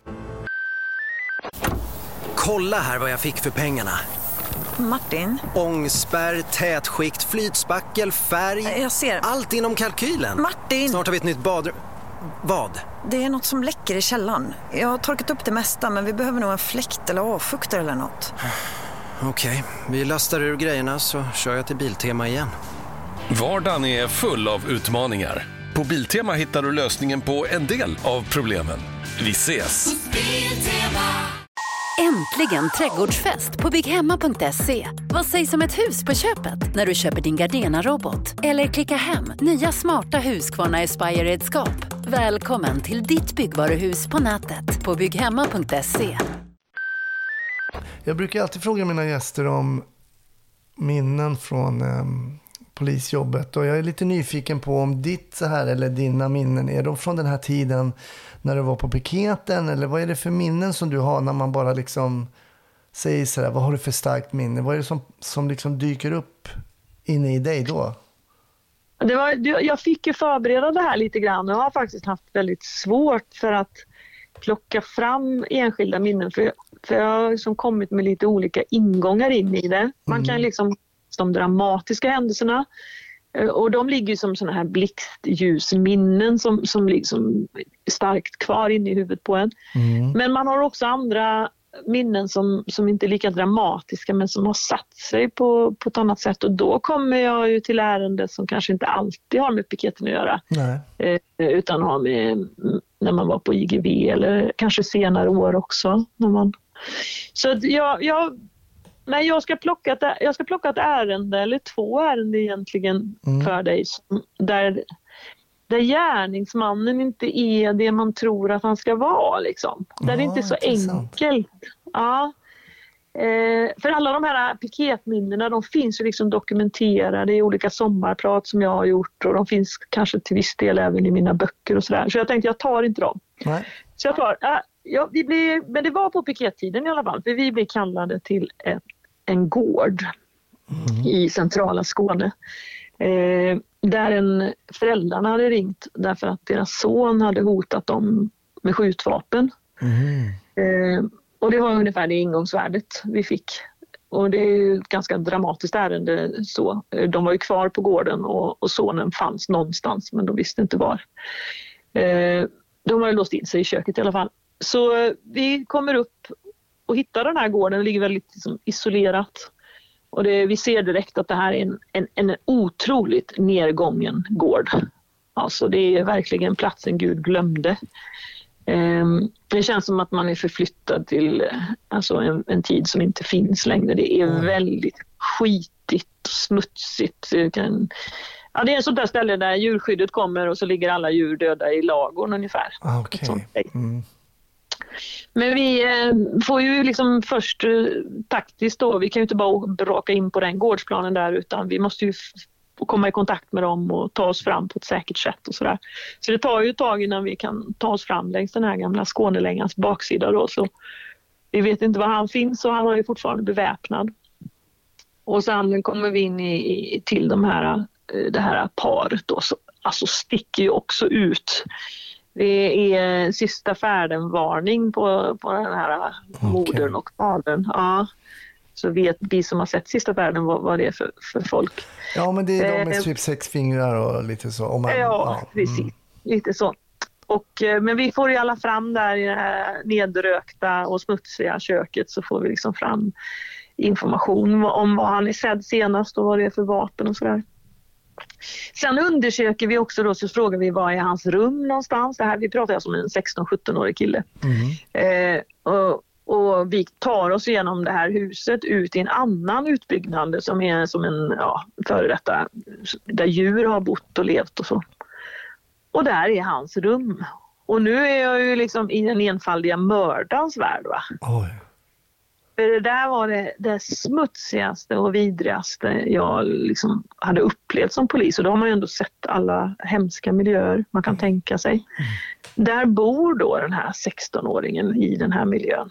[SPEAKER 9] Kolla här vad jag fick för pengarna.
[SPEAKER 3] Martin?
[SPEAKER 9] Ångspärr, tätskikt, flytspackel, färg.
[SPEAKER 3] Jag ser.
[SPEAKER 9] Allt inom kalkylen.
[SPEAKER 3] Martin!
[SPEAKER 9] Snart har vi ett nytt badrum. Vad?
[SPEAKER 3] Det är något som läcker i källaren. Jag har torkat upp det mesta, men vi behöver nog en fläkt eller avfuktare eller något.
[SPEAKER 9] Okej, okay. Vi lastar ur grejerna så kör jag till Biltema igen.
[SPEAKER 8] Vardagen är full av utmaningar. På Biltema hittar du lösningen på en del av problemen. Vi ses!
[SPEAKER 1] Äntligen trädgårdsfest på bygghemma punkt se. Vad sägs om ett hus på köpet när du köper din Gardena-robot? Eller klicka hem nya smarta Husqvarna Aspire-redskap. Välkommen till ditt byggvaruhus på nätet på bygghemma punkt se.
[SPEAKER 5] Jag brukar alltid fråga mina gäster om minnen från eh, polisjobbet. Och jag är lite nyfiken på om ditt så här, eller dina minnen, är de från den här tiden när du var på piketen, eller vad är det för minnen som du har när man bara liksom säger så här, vad har du för starkt minne? Vad är det som, som liksom dyker upp inne i dig då?
[SPEAKER 7] Det var, jag fick ju förbereda det här lite grann och har faktiskt haft väldigt svårt för att plocka fram enskilda minnen. För, för jag har liksom kommit med lite olika ingångar in i det. Man mm. kan liksom, de dramatiska händelserna, och de ligger ju som såna här blixtljusminnen som, som liksom är starkt kvar inne i huvudet på en. Mm. Men man har också andra minnen som, som inte är lika dramatiska men som har satt sig på, på ett annat sätt, och då kommer jag ju till ärenden som kanske inte alltid har med piketen att göra. Nej. Eh, utan har med när man var på I G V eller kanske senare år också. När man... Så att jag, jag, nej, jag, ska plocka ett, jag ska plocka ett ärende eller två ärenden egentligen mm. för dig där där gärningsmannen inte är det man tror att han ska vara. Liksom. Där ah, det inte är så intressant. Enkelt. Ja. Eh, för alla de här piketminnena, de finns ju liksom dokumenterade i olika sommarprat som jag har gjort, och de finns kanske till viss del även i mina böcker och sådär. Så jag tänkte jag tar inte dem. Nej. Så jag tar, äh, ja, vi blir, men det var på pikettiden i alla fall, för vi blev kallade till en, en gård mm. i centrala Skåne. Eh, där en föräldrarna hade ringt därför att deras son hade hotat dem med skjutvapen. Mm. Eh, och det var ungefär det ingångsvärdet vi fick. Och det är ju ett ganska dramatiskt ärende så. De var ju kvar på gården och, och sonen fanns någonstans, men de visste inte var. Eh, de har ju låst in sig i köket i alla fall. Så eh, vi kommer upp och hittar den här gården. Den ligger väldigt liksom, isolerat. Och det, vi ser direkt att det här är en, en, en otroligt nedgången gård. Alltså det är verkligen platsen Gud glömde. Um, det känns som att man är förflyttad till alltså en, en tid som inte finns längre. Det är mm. väldigt skitigt, smutsigt. Det, kan, ja, det är ett sånt där ställe där djurskyddet kommer och så ligger alla djur döda i lagorn ungefär.
[SPEAKER 5] Okay. Mm.
[SPEAKER 7] Men vi eh, får ju liksom först eh, taktiskt då, vi kan ju inte bara braka in på den gårdsplanen där, utan vi måste ju f- komma i kontakt med dem och ta oss fram på ett säkert sätt och sådär. Så det tar ju ett tag innan vi kan ta oss fram längs den här gamla Skånelängans baksida då, så vi vet inte var han finns och han är ju fortfarande beväpnad. Och sen kommer vi in i, i, till de här, det här paret då, så, alltså sticker ju också ut. Det är sista färden-varning på, på den här okay. modern och fadern. Ja. Så vet vi som har sett sista färden vad, vad det är för, för folk.
[SPEAKER 5] Ja, men det är de med eh, typ sex fingrar och lite så. Om man,
[SPEAKER 7] ja, ja, precis. Mm. Lite så. Och, men vi får i alla fram där i det här nedrökta och smutsiga köket, så får vi liksom fram information om vad han är sedd senast och vad det är för vapen och sådär. Sen undersöker vi också då, så frågar vi vad är hans rum någonstans. Det här, vi pratar alltså om en sexton-sjutton-årig kille. Mm. Eh, och, och vi tar oss igenom det här huset ut i en annan utbyggnad som är som en ja, före detta, där djur har bott och levt och så. Och där är hans rum. Och nu är jag ju liksom i den enfaldiga mördans värld, va? Oj. För det där var det, det smutsigaste och vidrigaste jag liksom hade upplevt som polis. Och då har man ju ändå sett alla hemska miljöer man kan tänka sig. Mm. Där bor då den här sexton-åringen i den här miljön.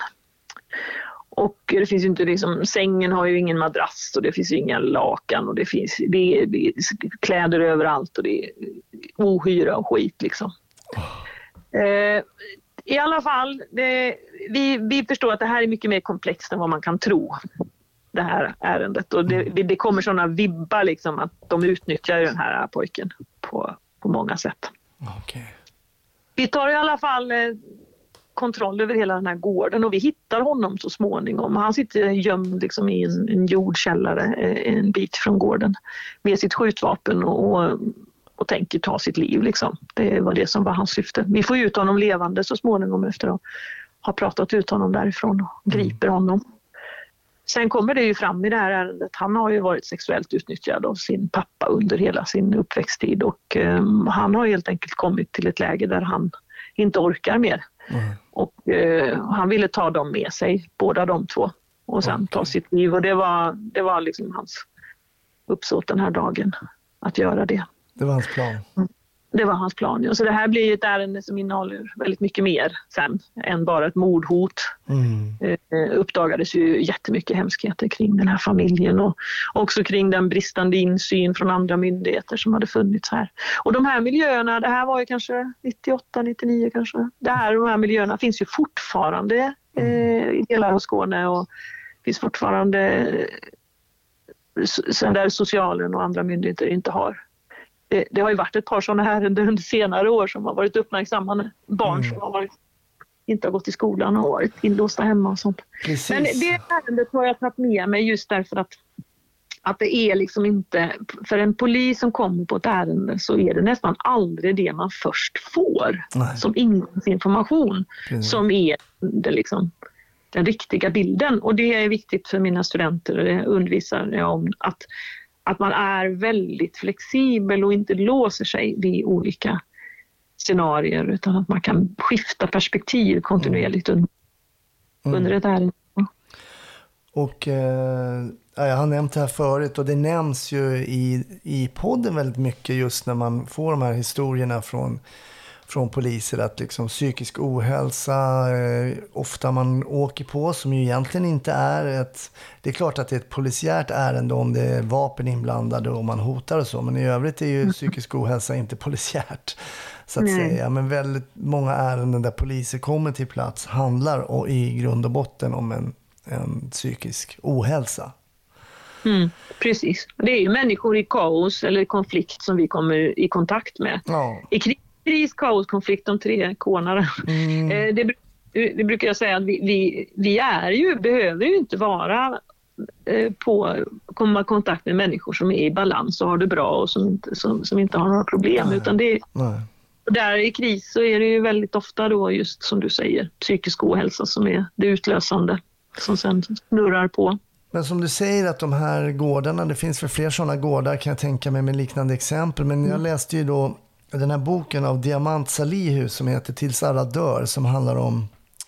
[SPEAKER 7] Och det finns ju inte liksom, sängen har ju ingen madrass och det finns ju inga lakan och det finns det är, det är kläder överallt och det är ohyra och skit liksom. Oh. Eh, I alla fall, det, vi, vi förstår att det här är mycket mer komplext än vad man kan tro, det här ärendet. Och det, det kommer sådana vibbar liksom att de utnyttjar den här pojken på, på många sätt.
[SPEAKER 5] Okay.
[SPEAKER 7] Vi tar i alla fall eh, kontroll över hela den här gården och vi hittar honom så småningom. Han sitter gömd liksom i en, en jordkällare eh, en bit från gården med sitt skjutvapen och, och och tänker ta sitt liv liksom. Det var det som var hans syfte. Vi får ut honom levande så småningom efter att ha pratat ut honom därifrån och griper honom. Sen kommer det ju fram i det här ärendet. Han har ju varit sexuellt utnyttjad av sin pappa under hela sin uppväxttid och um, han har helt enkelt kommit till ett läge där han inte orkar mer. Mm. Och uh, han ville ta dem med sig, båda de två, och sen okay. ta sitt liv. Och det var, det var liksom hans uppsåt den här dagen att göra det.
[SPEAKER 5] Det var hans plan.
[SPEAKER 7] Det var hans plan. Ja. Så det här blir ju ett ärende som innehåller väldigt mycket mer sen än bara ett mordhot. Mm. Eh, uppdagades ju jättemycket hemskheter kring den här familjen och också kring den bristande insyn från andra myndigheter som hade funnits här. Och de här miljöerna, det här var ju kanske nittioåtta nittionio kanske. Det här, de här miljöerna finns ju fortfarande eh, i delar av Skåne och finns fortfarande sen där socialen och andra myndigheter inte har. Det, det har ju varit ett par sådana här under senare år som har varit uppmärksammade. Barn mm. som har varit, inte har gått i skolan och varit inlåsta hemma och sånt. Precis. Men det ärendet har jag tagit med mig just därför att, att det är liksom inte, för en polis som kommer på ett ärende så är det nästan aldrig det man först får. Nej. Som ingångsinformation Precis. Som är det liksom den riktiga bilden. Och det är viktigt för mina studenter och det undervisar jag om att Att man är väldigt flexibel och inte låser sig vid olika scenarier utan att man kan skifta perspektiv kontinuerligt mm. under, under ett ärende.
[SPEAKER 5] Och eh, jag har nämnt det här förut och det nämns ju i, i podden väldigt mycket just när man får de här historierna från från poliser att liksom psykisk ohälsa eh, ofta man åker på som ju egentligen inte är ett, det är klart att det är ett polisiärt ärende om det är vapen inblandade och man hotar och så, men i övrigt är ju psykisk ohälsa inte polisiärt så att Nej. säga, men väldigt många ärenden där poliser kommer till plats handlar och i grund och botten om en, en psykisk ohälsa.
[SPEAKER 7] Mm, precis, det är ju människor i kaos eller konflikt som vi kommer i kontakt med.
[SPEAKER 5] Ja.
[SPEAKER 7] I krig Kris, kaos, konflikt, de tre konerna. Mm. Det, det brukar jag säga att vi, vi, vi är ju, behöver ju inte vara på komma i kontakt med människor som är i balans och har det bra och som inte, som, som inte har några problem. Nej. Utan det, Nej. Där i kris så är det ju väldigt ofta då just som du säger psykisk ohälsa som är det utlösande som sen snurrar på.
[SPEAKER 5] Men som du säger att de här gårdarna, det finns för fler sådana gårdar kan jag tänka mig med liknande exempel, men jag läste ju då den här boken av Diamant Salihus som heter Tills alla dör som handlar om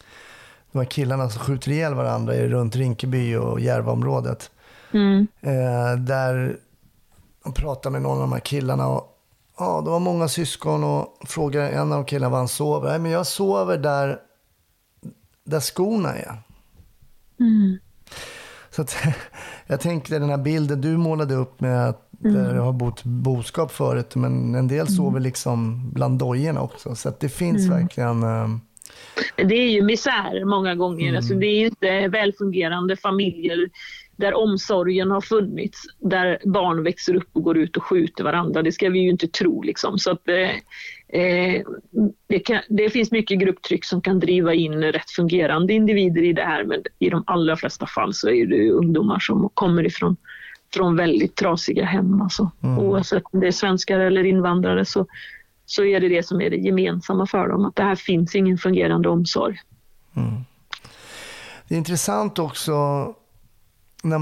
[SPEAKER 5] de här killarna som skjuter ihjäl varandra runt Rinkeby och Järvaområdet.
[SPEAKER 7] Mm.
[SPEAKER 5] Eh, där de pratar med någon av de här killarna och ja, det var många syskon och frågar en av killarna var han sover. Nej, men jag sover där, där skorna är.
[SPEAKER 7] Mm.
[SPEAKER 5] Så att, jag tänkte den här bilden du målade upp med att mm. där jag har bott boskap förut, men en del sover liksom bland dojorna också. Så att det finns mm. verkligen... Uh...
[SPEAKER 7] Det är ju misär många gånger. Mm. Alltså, det är ju inte välfungerande familjer där omsorgen har funnits, där barn växer upp och går ut och skjuter varandra. Det ska vi ju inte tro liksom. Så att eh, det, kan, det finns mycket grupptryck som kan driva in rätt fungerande individer i det här, men i de allra flesta fall så är det ungdomar som kommer ifrån från väldigt trasiga hem. Alltså. Mm. Oavsett om det är svenskar eller invandrare så, så är det det som är det gemensamma för dem, att det här finns ingen fungerande omsorg.
[SPEAKER 5] Mm. Det är intressant också när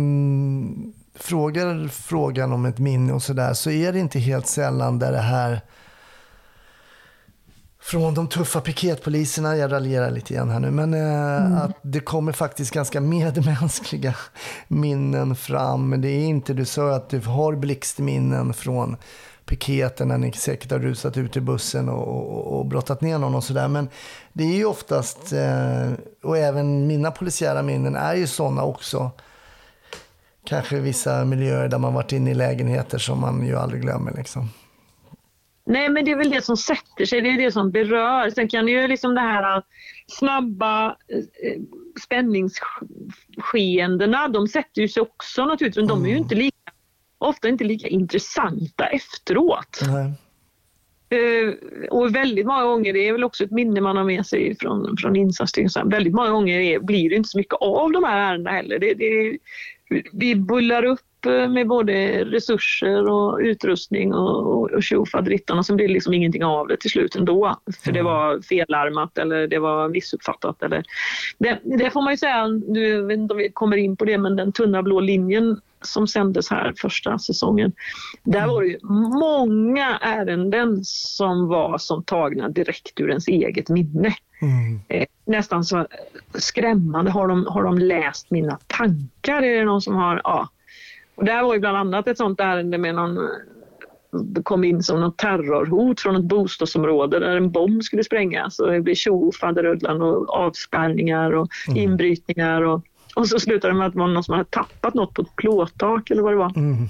[SPEAKER 5] man frågar frågan om ett minne och sådär, så är det inte helt sällan där det här från de tuffa piketpoliserna, jag raljerar lite igen här nu, men eh, mm. att det kommer faktiskt ganska medmänskliga minnen fram. Men det är inte, du sa att du har blixtminnen från piketen när ni säkert har rusat ut i bussen och, och, och brottat ner någon och sådär. Men det är ju oftast, eh, och även mina polisiära minnen är ju sådana också. Kanske vissa miljöer där man varit inne i lägenheter som man ju aldrig glömmer liksom.
[SPEAKER 7] Nej, men det är väl det som sätter sig, det är det som berör. Sen kan ju liksom det här snabba eh, spänningsskeendena, de sätter ju sig också naturligtvis, men de är ju inte lika, ofta inte lika intressanta efteråt.
[SPEAKER 5] Nej.
[SPEAKER 7] Uh, och väldigt många gånger, det är väl också ett minne man har med sig från, från insatsstyrkan, väldigt många gånger är, blir det inte så mycket av de här ärendena heller. Det, det, vi bullar upp med både resurser och utrustning och, och tjofadrittan, och sen blir det liksom ingenting av det till slut ändå. För mm. det var fellarmat eller det var missuppfattat. Eller, det, det får man ju säga, nu vet inte om vi kommer in på det, men den tunna blå linjen som sändes här första säsongen, där var det ju många ärenden som var som tagna direkt ur ens eget minne.
[SPEAKER 5] Mm.
[SPEAKER 7] Eh, nästan så skrämmande. Har de, har de läst mina tankar? Är det någon som har... Ja. Och där var ju bland annat ett sånt ärende med någon det kom in som något terrorhot från ett bostadsområde där en bomb skulle sprängas. Och det blev tjofaderullan och avspärrningar och mm. inbrytningar. Och, och så slutade det med att det var någon som hade tappat något på ett plåttak eller vad det var. Mm.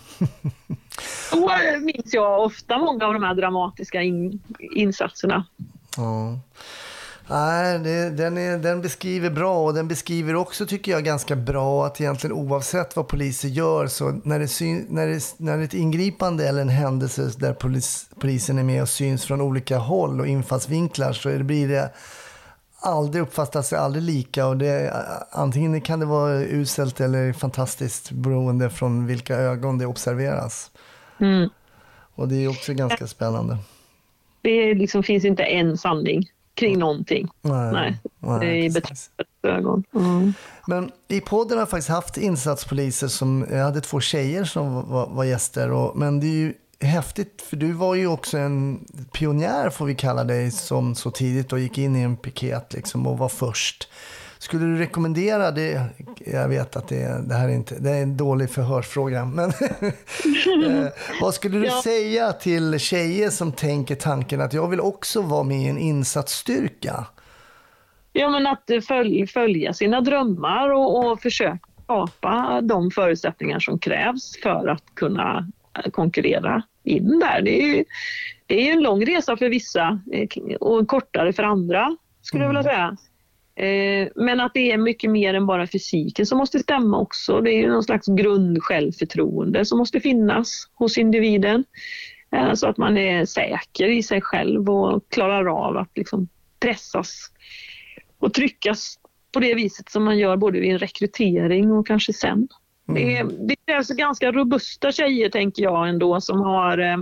[SPEAKER 7] Då minns jag ofta många av de här dramatiska in, insatserna.
[SPEAKER 5] Ja. Nej, det, den, är, den beskriver bra och den beskriver också, tycker jag, ganska bra att egentligen oavsett vad poliser gör, så när det, syn, när det, när det är ett ingripande eller en händelse där polis, polisen är med och syns från olika håll och infallsvinklar, så det blir det aldrig, uppfattas det aldrig lika, och det, antingen kan det vara uselt eller fantastiskt beroende från vilka ögon det observeras. Mm. Och det är också ganska spännande.
[SPEAKER 7] Det liksom finns inte en sanning kring någonting. Nej, nej, nej, det är i betraktade ögon. Mm.
[SPEAKER 5] Men i podden har jag faktiskt haft insatspoliser som, jag hade två tjejer som var, var gäster, och, men det är ju häftigt, för du var ju också en pionjär, får vi kalla dig, som så tidigt och gick in i en piket liksom och var först. Skulle du rekommendera det? Jag vet att det, det här är inte, det är en dålig förhörsfråga, men eh, vad skulle du ja. säga till tjejer som tänker tanken att jag vill också vara med i en insatsstyrka?
[SPEAKER 7] Ja, men att följ, följa sina drömmar och, och försöka skapa de förutsättningar som krävs för att kunna konkurrera in där. Det är ju, det är ju en lång resa för vissa och kortare för andra, skulle mm. jag vilja säga. Men att det är mycket mer än bara fysiken som måste stämma också. Det är ju någon slags grundsjälvförtroende som måste finnas hos individen. Så att man är säker i sig själv och klarar av att liksom pressas och tryckas på det viset som man gör både vid en rekrytering och kanske sen. Mm. Det, det krävs ganska robusta tjejer, tänker jag ändå, som har, eh,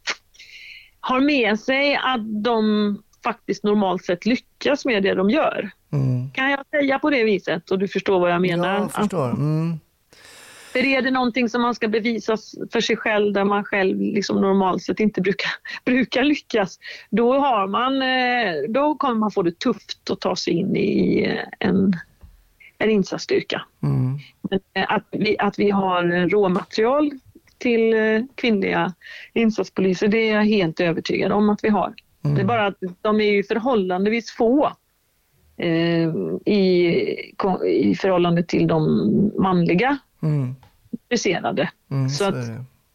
[SPEAKER 7] har med sig att de faktiskt normalt sett lyckas med det de gör. Mm. Kan jag säga på det viset? Och du förstår vad jag menar?
[SPEAKER 5] Ja, jag förstår. Mm.
[SPEAKER 7] För är det någonting som man ska bevisa för sig själv, där man själv liksom normalt sett inte brukar, brukar lyckas, då, har man, då kommer man få det tufft att ta sig in i en, en insatsstyrka. Mm. Men att, vi, att vi har råmaterial till kvinnliga insatspoliser, det är jag helt övertygad om att vi har. Mm. Det är bara att de är ju förhållandevis få eh, i, i förhållande till de manliga mm. intresserade. Mm, så, så att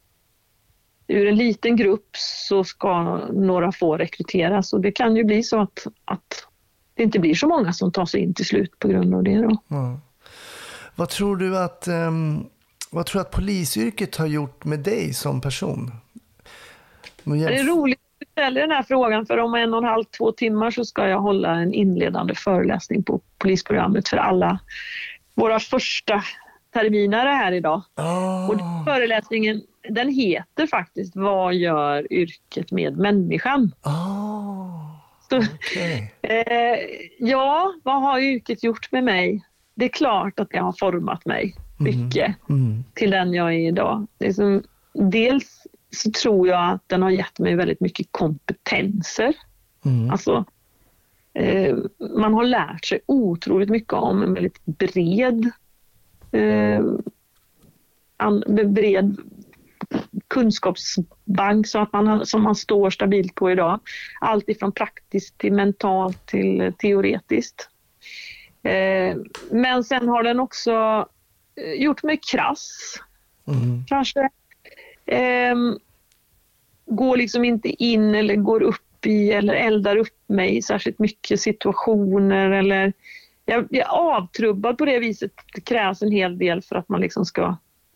[SPEAKER 7] ur en liten grupp så ska några få rekryteras, och det kan ju bli så att, att det inte blir så många som tar sig in till slut på grund av det då.
[SPEAKER 5] Ja. Vad tror du att um, vad tror du att polisyrket har gjort med dig som person?
[SPEAKER 7] Det är roligt att du ställer den här frågan, för om en och en halv, två timmar så ska jag hålla en inledande föreläsning på polisprogrammet för alla våra första terminare här idag. Oh. Och föreläsningen, den heter faktiskt Vad gör yrket med människan?
[SPEAKER 5] Oh.
[SPEAKER 7] Så,
[SPEAKER 5] okay.
[SPEAKER 7] eh, ja, vad har yrket gjort med mig? Det är klart att det har format mig mycket mm. Mm. till den jag är idag. Det är som, dels så tror jag att den har gett mig väldigt mycket kompetenser. Mm. Alltså, eh, man har lärt sig otroligt mycket om en väldigt bred eh, an, bred kunskapsbank, så att man har, som man står stabilt på idag. Allt ifrån praktiskt till mentalt till teoretiskt. Eh, men sen har den också gjort mig krass. Mm. Kanske. Eh, går liksom inte in eller går upp i eller eldar upp mig i särskilt mycket situationer, eller jag, jag är avtrubbad på det viset. Det krävs en hel del för att man liksom ska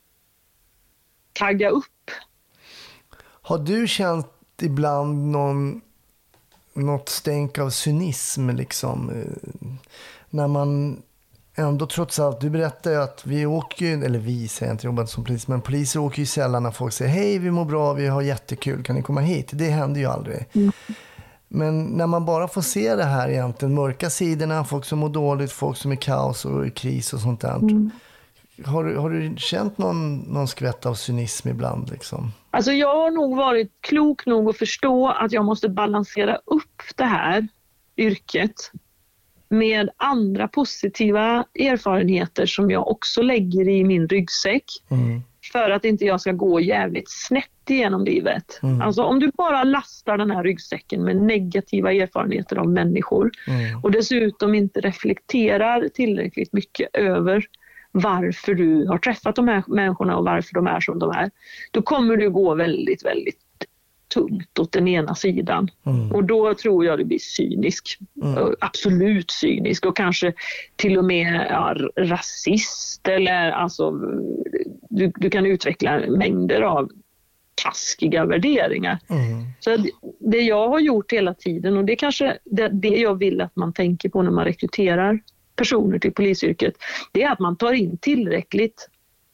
[SPEAKER 7] tagga upp.
[SPEAKER 5] Har du känt ibland någon något stänk av cynism liksom, när man ändå trots allt, du berättar ju att vi åker ju, eller vi säger inte jobbat som polis, men poliser åker ju sällan när folk säger hej, vi mår bra, vi har jättekul, kan ni komma hit? Det händer ju aldrig. Mm. Men när man bara får se det här egentligen, mörka sidorna, folk som mår dåligt, folk som är kaos och i kris och sånt där. Mm. Har, har du känt någon, någon skvätt av cynism ibland liksom?
[SPEAKER 7] Alltså jag har nog varit klok nog att förstå att jag måste balansera upp det här yrket med andra positiva erfarenheter som jag också lägger i min ryggsäck. Mm. för att inte jag ska gå jävligt snett igenom livet. Mm. Alltså om du bara lastar den här ryggsäcken med negativa erfarenheter av människor mm. och dessutom inte reflekterar tillräckligt mycket över varför du har träffat de här människorna och varför de är som de är, då kommer du gå väldigt, väldigt tungt åt den ena sidan. Mm. Och då tror jag det blir cynisk. Mm. Absolut cynisk och kanske till och med ja, rasist eller alltså du, du kan utveckla mängder av taskiga värderingar. Mm. Så det jag har gjort hela tiden och det är kanske det, det jag vill att man tänker på när man rekryterar personer till polisyrket, det är att man tar in tillräckligt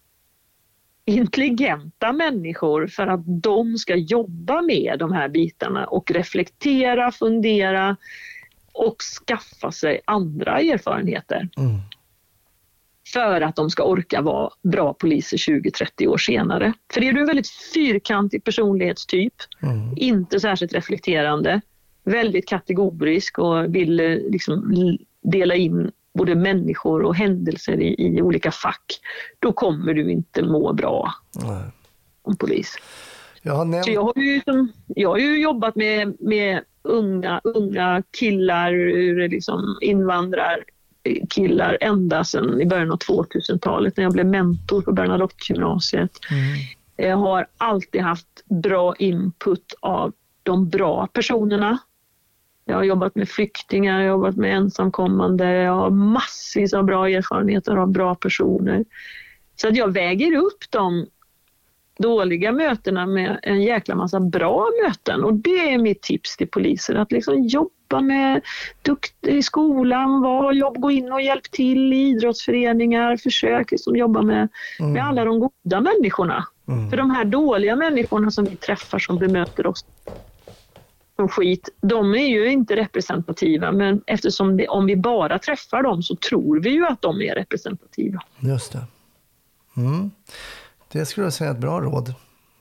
[SPEAKER 7] intelligenta människor för att de ska jobba med de här bitarna och reflektera, fundera och skaffa sig andra erfarenheter. Mm. För att de ska orka vara bra poliser tjugo trettio år senare. För är du en väldigt fyrkantig personlighetstyp, mm. inte särskilt reflekterande, väldigt kategorisk och vill liksom dela in både människor och händelser i, i olika fack, då kommer du inte må bra Nej. Som polis.
[SPEAKER 5] Jag har, nämnt...
[SPEAKER 7] Så jag, har ju, jag har ju jobbat med, med unga, unga killar, liksom invandrarkillar ända sedan i början av tvåtusentalet när jag blev mentor på Bernadotte-gymnasiet. Mm. Jag har alltid haft bra input av de bra personerna. Jag har jobbat med flyktingar, jag har jobbat med ensamkommande, jag har massvis av bra erfarenheter av bra personer. Så att jag väger upp de dåliga mötena med en jäkla massa bra möten. Och det är mitt tips till poliser, att liksom jobba med dukt i skolan, var jobb, gå in och hjälp till i idrottsföreningar, försök liksom jobba med, mm. med alla de goda människorna. Mm. För de här dåliga människorna som vi träffar som bemöter oss skit, de är ju inte representativa, men eftersom det, om vi bara träffar dem så tror vi ju att de är representativa.
[SPEAKER 5] Just det. Mm. Det skulle jag säga är ett bra råd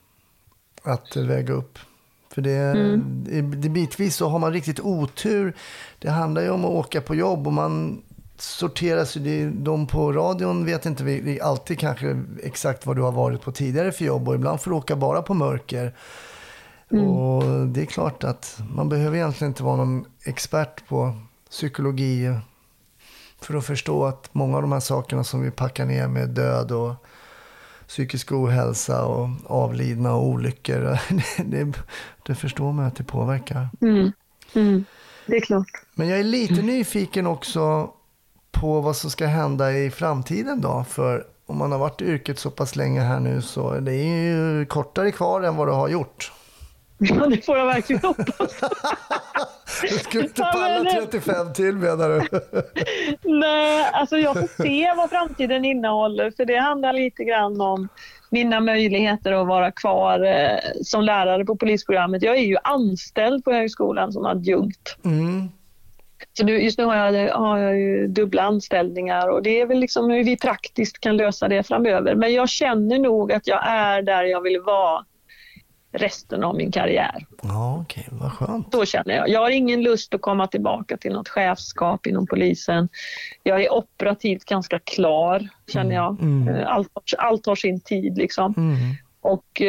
[SPEAKER 5] att väga upp. För det, mm. det bitvis så har man riktigt otur. Det handlar ju om att åka på jobb och man sorterar sig. Det, de på radion vet inte vi, alltid kanske exakt vad du har varit på tidigare för jobb och ibland får du åka bara på mörker. Mm. Och det är klart att man behöver egentligen inte vara någon expert på psykologi för att förstå att många av de här sakerna som vi packar ner med död och psykisk ohälsa och avlidna och olyckor, det, det förstår man att det påverkar.
[SPEAKER 7] Mm. Mm. Det är klart.
[SPEAKER 5] Men jag är lite nyfiken också på vad som ska hända i framtiden då, för om man har varit i yrket så pass länge här nu så det är ju kortare kvar än vad du har gjort.
[SPEAKER 7] Ja, det får jag verkligen hoppas.
[SPEAKER 5] Du ska inte palla trettiofem till, menar du?
[SPEAKER 7] Nej, alltså jag får se vad framtiden innehåller. För det handlar lite grann om mina möjligheter att vara kvar eh, som lärare på polisprogrammet. Jag är ju anställd på högskolan som adjunkt. Mm. Så nu, just nu har jag, har jag ju dubbla anställningar och det är väl liksom hur vi praktiskt kan lösa det framöver. Men jag känner nog att jag är där jag vill vara resten av min karriär.
[SPEAKER 5] Ja, okej, okay, vad skönt.
[SPEAKER 7] Så känner jag. Jag har ingen lust att komma tillbaka till något chefskap inom polisen. Jag är operativt ganska klar, känner jag. Mm. Mm. Allt, allt har sin tid liksom. Mm. Och,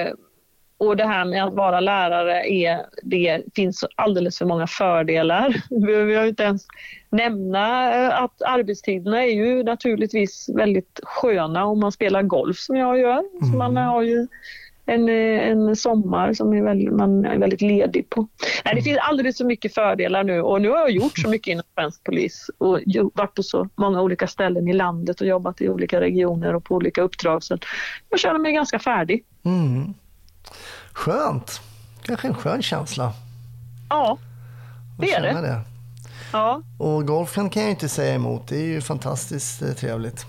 [SPEAKER 7] och det här med att vara lärare, är, det finns alldeles för många fördelar. Vi behöver ju inte ens nämna att arbetstiderna är ju naturligtvis väldigt sköna om man spelar golf som jag gör. Mm. Så man har ju En, en sommar som är väldigt, man är väldigt ledig på. Nej, det finns alldeles så mycket fördelar nu och nu har jag gjort så mycket inom svensk polis och varit på så många olika ställen i landet och jobbat i olika regioner och på olika uppdrag så jag känner mig ganska färdig.
[SPEAKER 5] Mm. Skönt. Kanske en skön känsla.
[SPEAKER 7] Ja, det är det.
[SPEAKER 5] det.
[SPEAKER 7] Ja.
[SPEAKER 5] Och golfen kan jag inte säga emot. Det är ju fantastiskt trevligt.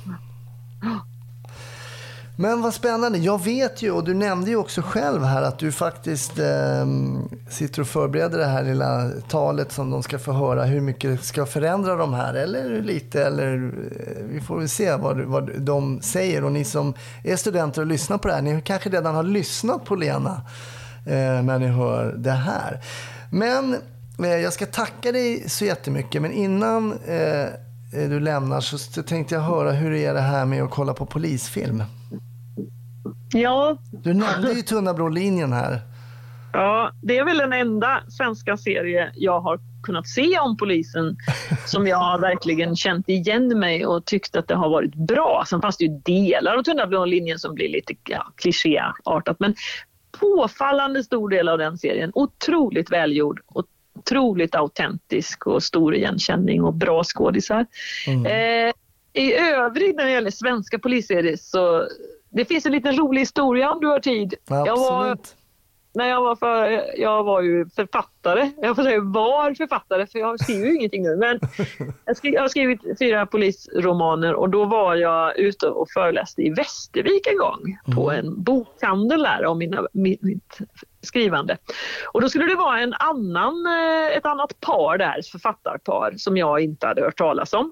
[SPEAKER 5] Men vad spännande. Jag vet ju, och du nämnde ju också själv här att du faktiskt eh, sitter och förbereder det här lilla talet som de ska få höra hur mycket ska förändra de här, eller lite, eller eh, vi får väl se vad, vad de säger. Och ni som är studenter och lyssnar på det här, ni kanske redan har lyssnat på Lena eh, när ni hör det här. Men eh, jag ska tacka dig så jättemycket, men innan eh, du lämnar så tänkte jag höra hur är det här med att kolla på polisfilm?
[SPEAKER 7] Ja.
[SPEAKER 5] Du nämnde ju Tunna blå linjen här.
[SPEAKER 7] Ja, det är väl den enda svenska serie jag har kunnat se om polisen som jag har verkligen känt igen mig och tyckt att det har varit bra. Sen fanns det ju delar av Tunna blå linjen som blir lite ja, klichéartat, men påfallande stor del av den serien. Otroligt välgjord, otroligt autentisk och stor igenkänning och bra skådisar. Mm. Eh, I övrigt när det gäller svenska polisserier så det finns en liten rolig historia om du har tid.
[SPEAKER 5] Absolut.
[SPEAKER 7] Jag var, när jag var för, jag var ju författare. Jag får säga var författare för jag skriver ju ingenting nu. Men jag, skri, jag har skrivit fyra polisromaner och då var jag ute och föreläste i Västervik en gång mm. på en bokhandel där om mina, mitt, mitt skrivande. Och då skulle det vara en annan, ett annat par där, författarpar som jag inte hade hört talas om.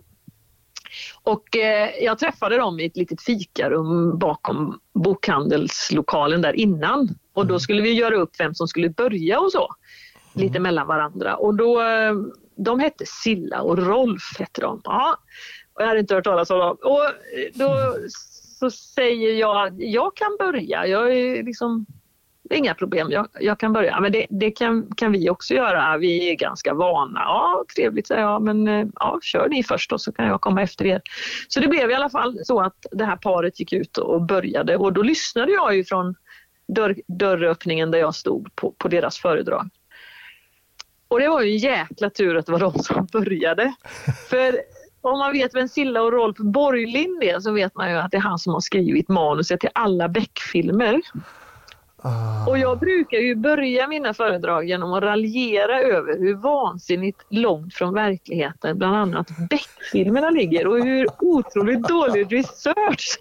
[SPEAKER 7] Och eh, jag träffade dem i ett litet fikarum bakom bokhandelslokalen där innan. Och då skulle vi göra upp vem som skulle börja och så. Lite mellan varandra. Och då, eh, de hette Silla och Rolf hette de. Ja, och jag hade inte hört talas om dem. Och då så säger jag, jag kan börja. Jag är liksom... Inga problem, jag, jag kan börja. Men det, det kan, kan vi också göra. Vi är ganska vana. Ja, trevligt säger jag. Men ja, kör ni först då så kan jag komma efter er. Så det blev i alla fall så att det här paret gick ut och började. Och då lyssnade jag ju från dörr, dörröppningen där jag stod på, på deras föredrag. Och det var ju en jäkla tur att det var de som började. För om man vet vem Silla och Rolf Borglind är så vet man ju att det är han som har skrivit manuset till alla Beck-filmer.
[SPEAKER 5] Ah.
[SPEAKER 7] Och jag brukar ju börja mina föredrag genom att raljera över hur vansinnigt långt från verkligheten bland annat Beck-filmerna ligger och hur otroligt dålig research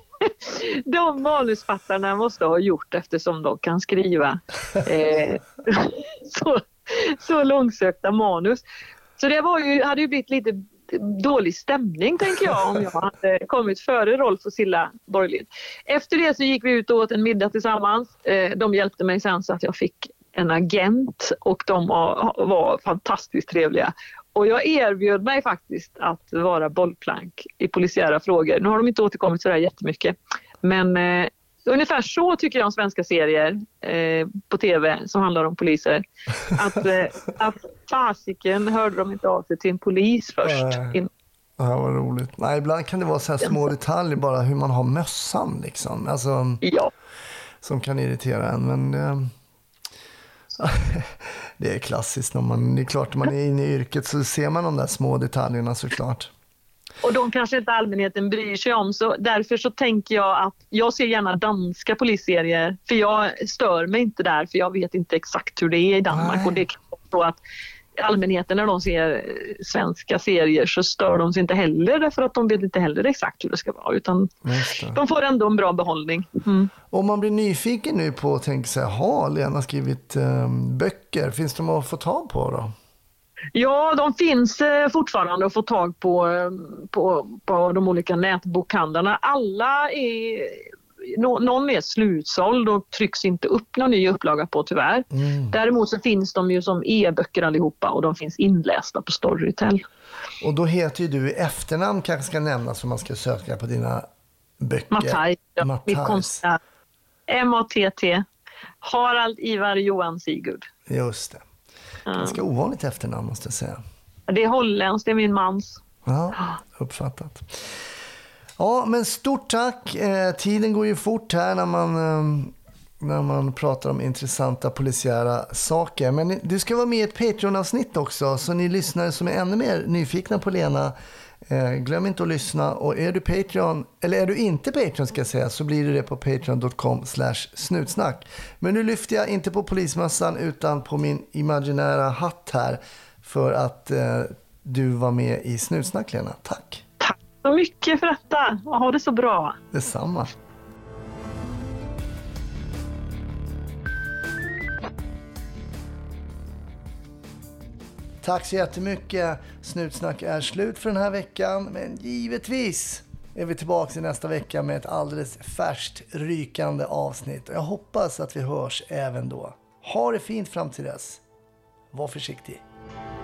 [SPEAKER 7] de manusfattarna måste ha gjort eftersom de kan skriva eh, så, så långsökta manus. Så det var ju, hade ju blivit lite dålig stämning tänker jag om jag hade kommit före Rolf och Silla Borglind. Efter det så gick vi ut och åt en middag tillsammans. De hjälpte mig sen så att jag fick en agent och de var, var fantastiskt trevliga. Och jag erbjöd mig faktiskt att vara bollplank i polisiära frågor. Nu har de inte återkommit så där jättemycket. Men eh, ungefär så tycker jag om svenska serier eh, på tv som handlar om poliser. Att, eh, att fasiken hörde de inte av sig till en polis först.
[SPEAKER 5] Äh, ja, vad roligt. Nej, ibland kan det vara så här små detaljer bara hur man har mössan liksom. Alltså,
[SPEAKER 7] ja.
[SPEAKER 5] Som kan irritera en. Men eh, det är klassiskt. När man, det är klart när man är inne i yrket så ser man de där små detaljerna såklart.
[SPEAKER 7] Och de kanske inte allmänheten bryr sig om. Så därför så tänker jag att jag ser gärna danska polisserier. För jag stör mig inte där. För jag vet inte exakt hur det är i Danmark. Nej. Och det kan vara så att allmänheten när de ser svenska serier så stör de sig inte heller. Därför att de vet inte heller exakt hur det ska vara. Utan de får ändå en bra behållning. Mm.
[SPEAKER 5] Om man blir nyfiken nu på att tänka sig, har Lena skrivit eh, böcker? Finns de att få tag på då?
[SPEAKER 7] Ja, de finns eh, fortfarande att få tag på, på, på de olika nätbokhandlarna. Alla är, no, någon är slutsåld och trycks inte upp någon ny upplaga på tyvärr. Mm. Däremot så finns de ju som e-böcker allihopa och de finns inlästa på Storytel.
[SPEAKER 5] Och då heter ju du i efternamn, kanske ska nämnas om man ska söka på dina böcker.
[SPEAKER 7] Matthijs, ja, mitt konstnär. M A T T. Harald Ivar Johan Sigurd.
[SPEAKER 5] Just det. Ganska ovanligt efternamn måste jag säga.
[SPEAKER 7] Det är holländskt, det är min mans.
[SPEAKER 5] Ja, uppfattat. Ja, men stort tack. Eh, tiden går ju fort här när man, eh, när man pratar om intressanta polisiära saker. Men du ska vara med i ett Patreon-avsnitt också, så ni lyssnare som är ännu mer nyfikna på Lena, eh, glöm inte att lyssna. Och är du Patreon, eller är du inte Patreon ska jag säga, så blir det det på patreon dot com slash snutsnack. Men nu lyfter jag inte på polismössan utan på min imaginära hatt här för att eh, du var med i Snutsnack, Lena. Tack.
[SPEAKER 7] Tack så mycket för detta. Ha det så bra.
[SPEAKER 5] Detsamma. Tack så jättemycket. Snutsnack är slut för den här veckan. Men givetvis är vi tillbaka i nästa vecka med ett alldeles färskt rykande avsnitt. Jag hoppas att vi hörs även då. Ha det fint fram till dess. Var försiktig.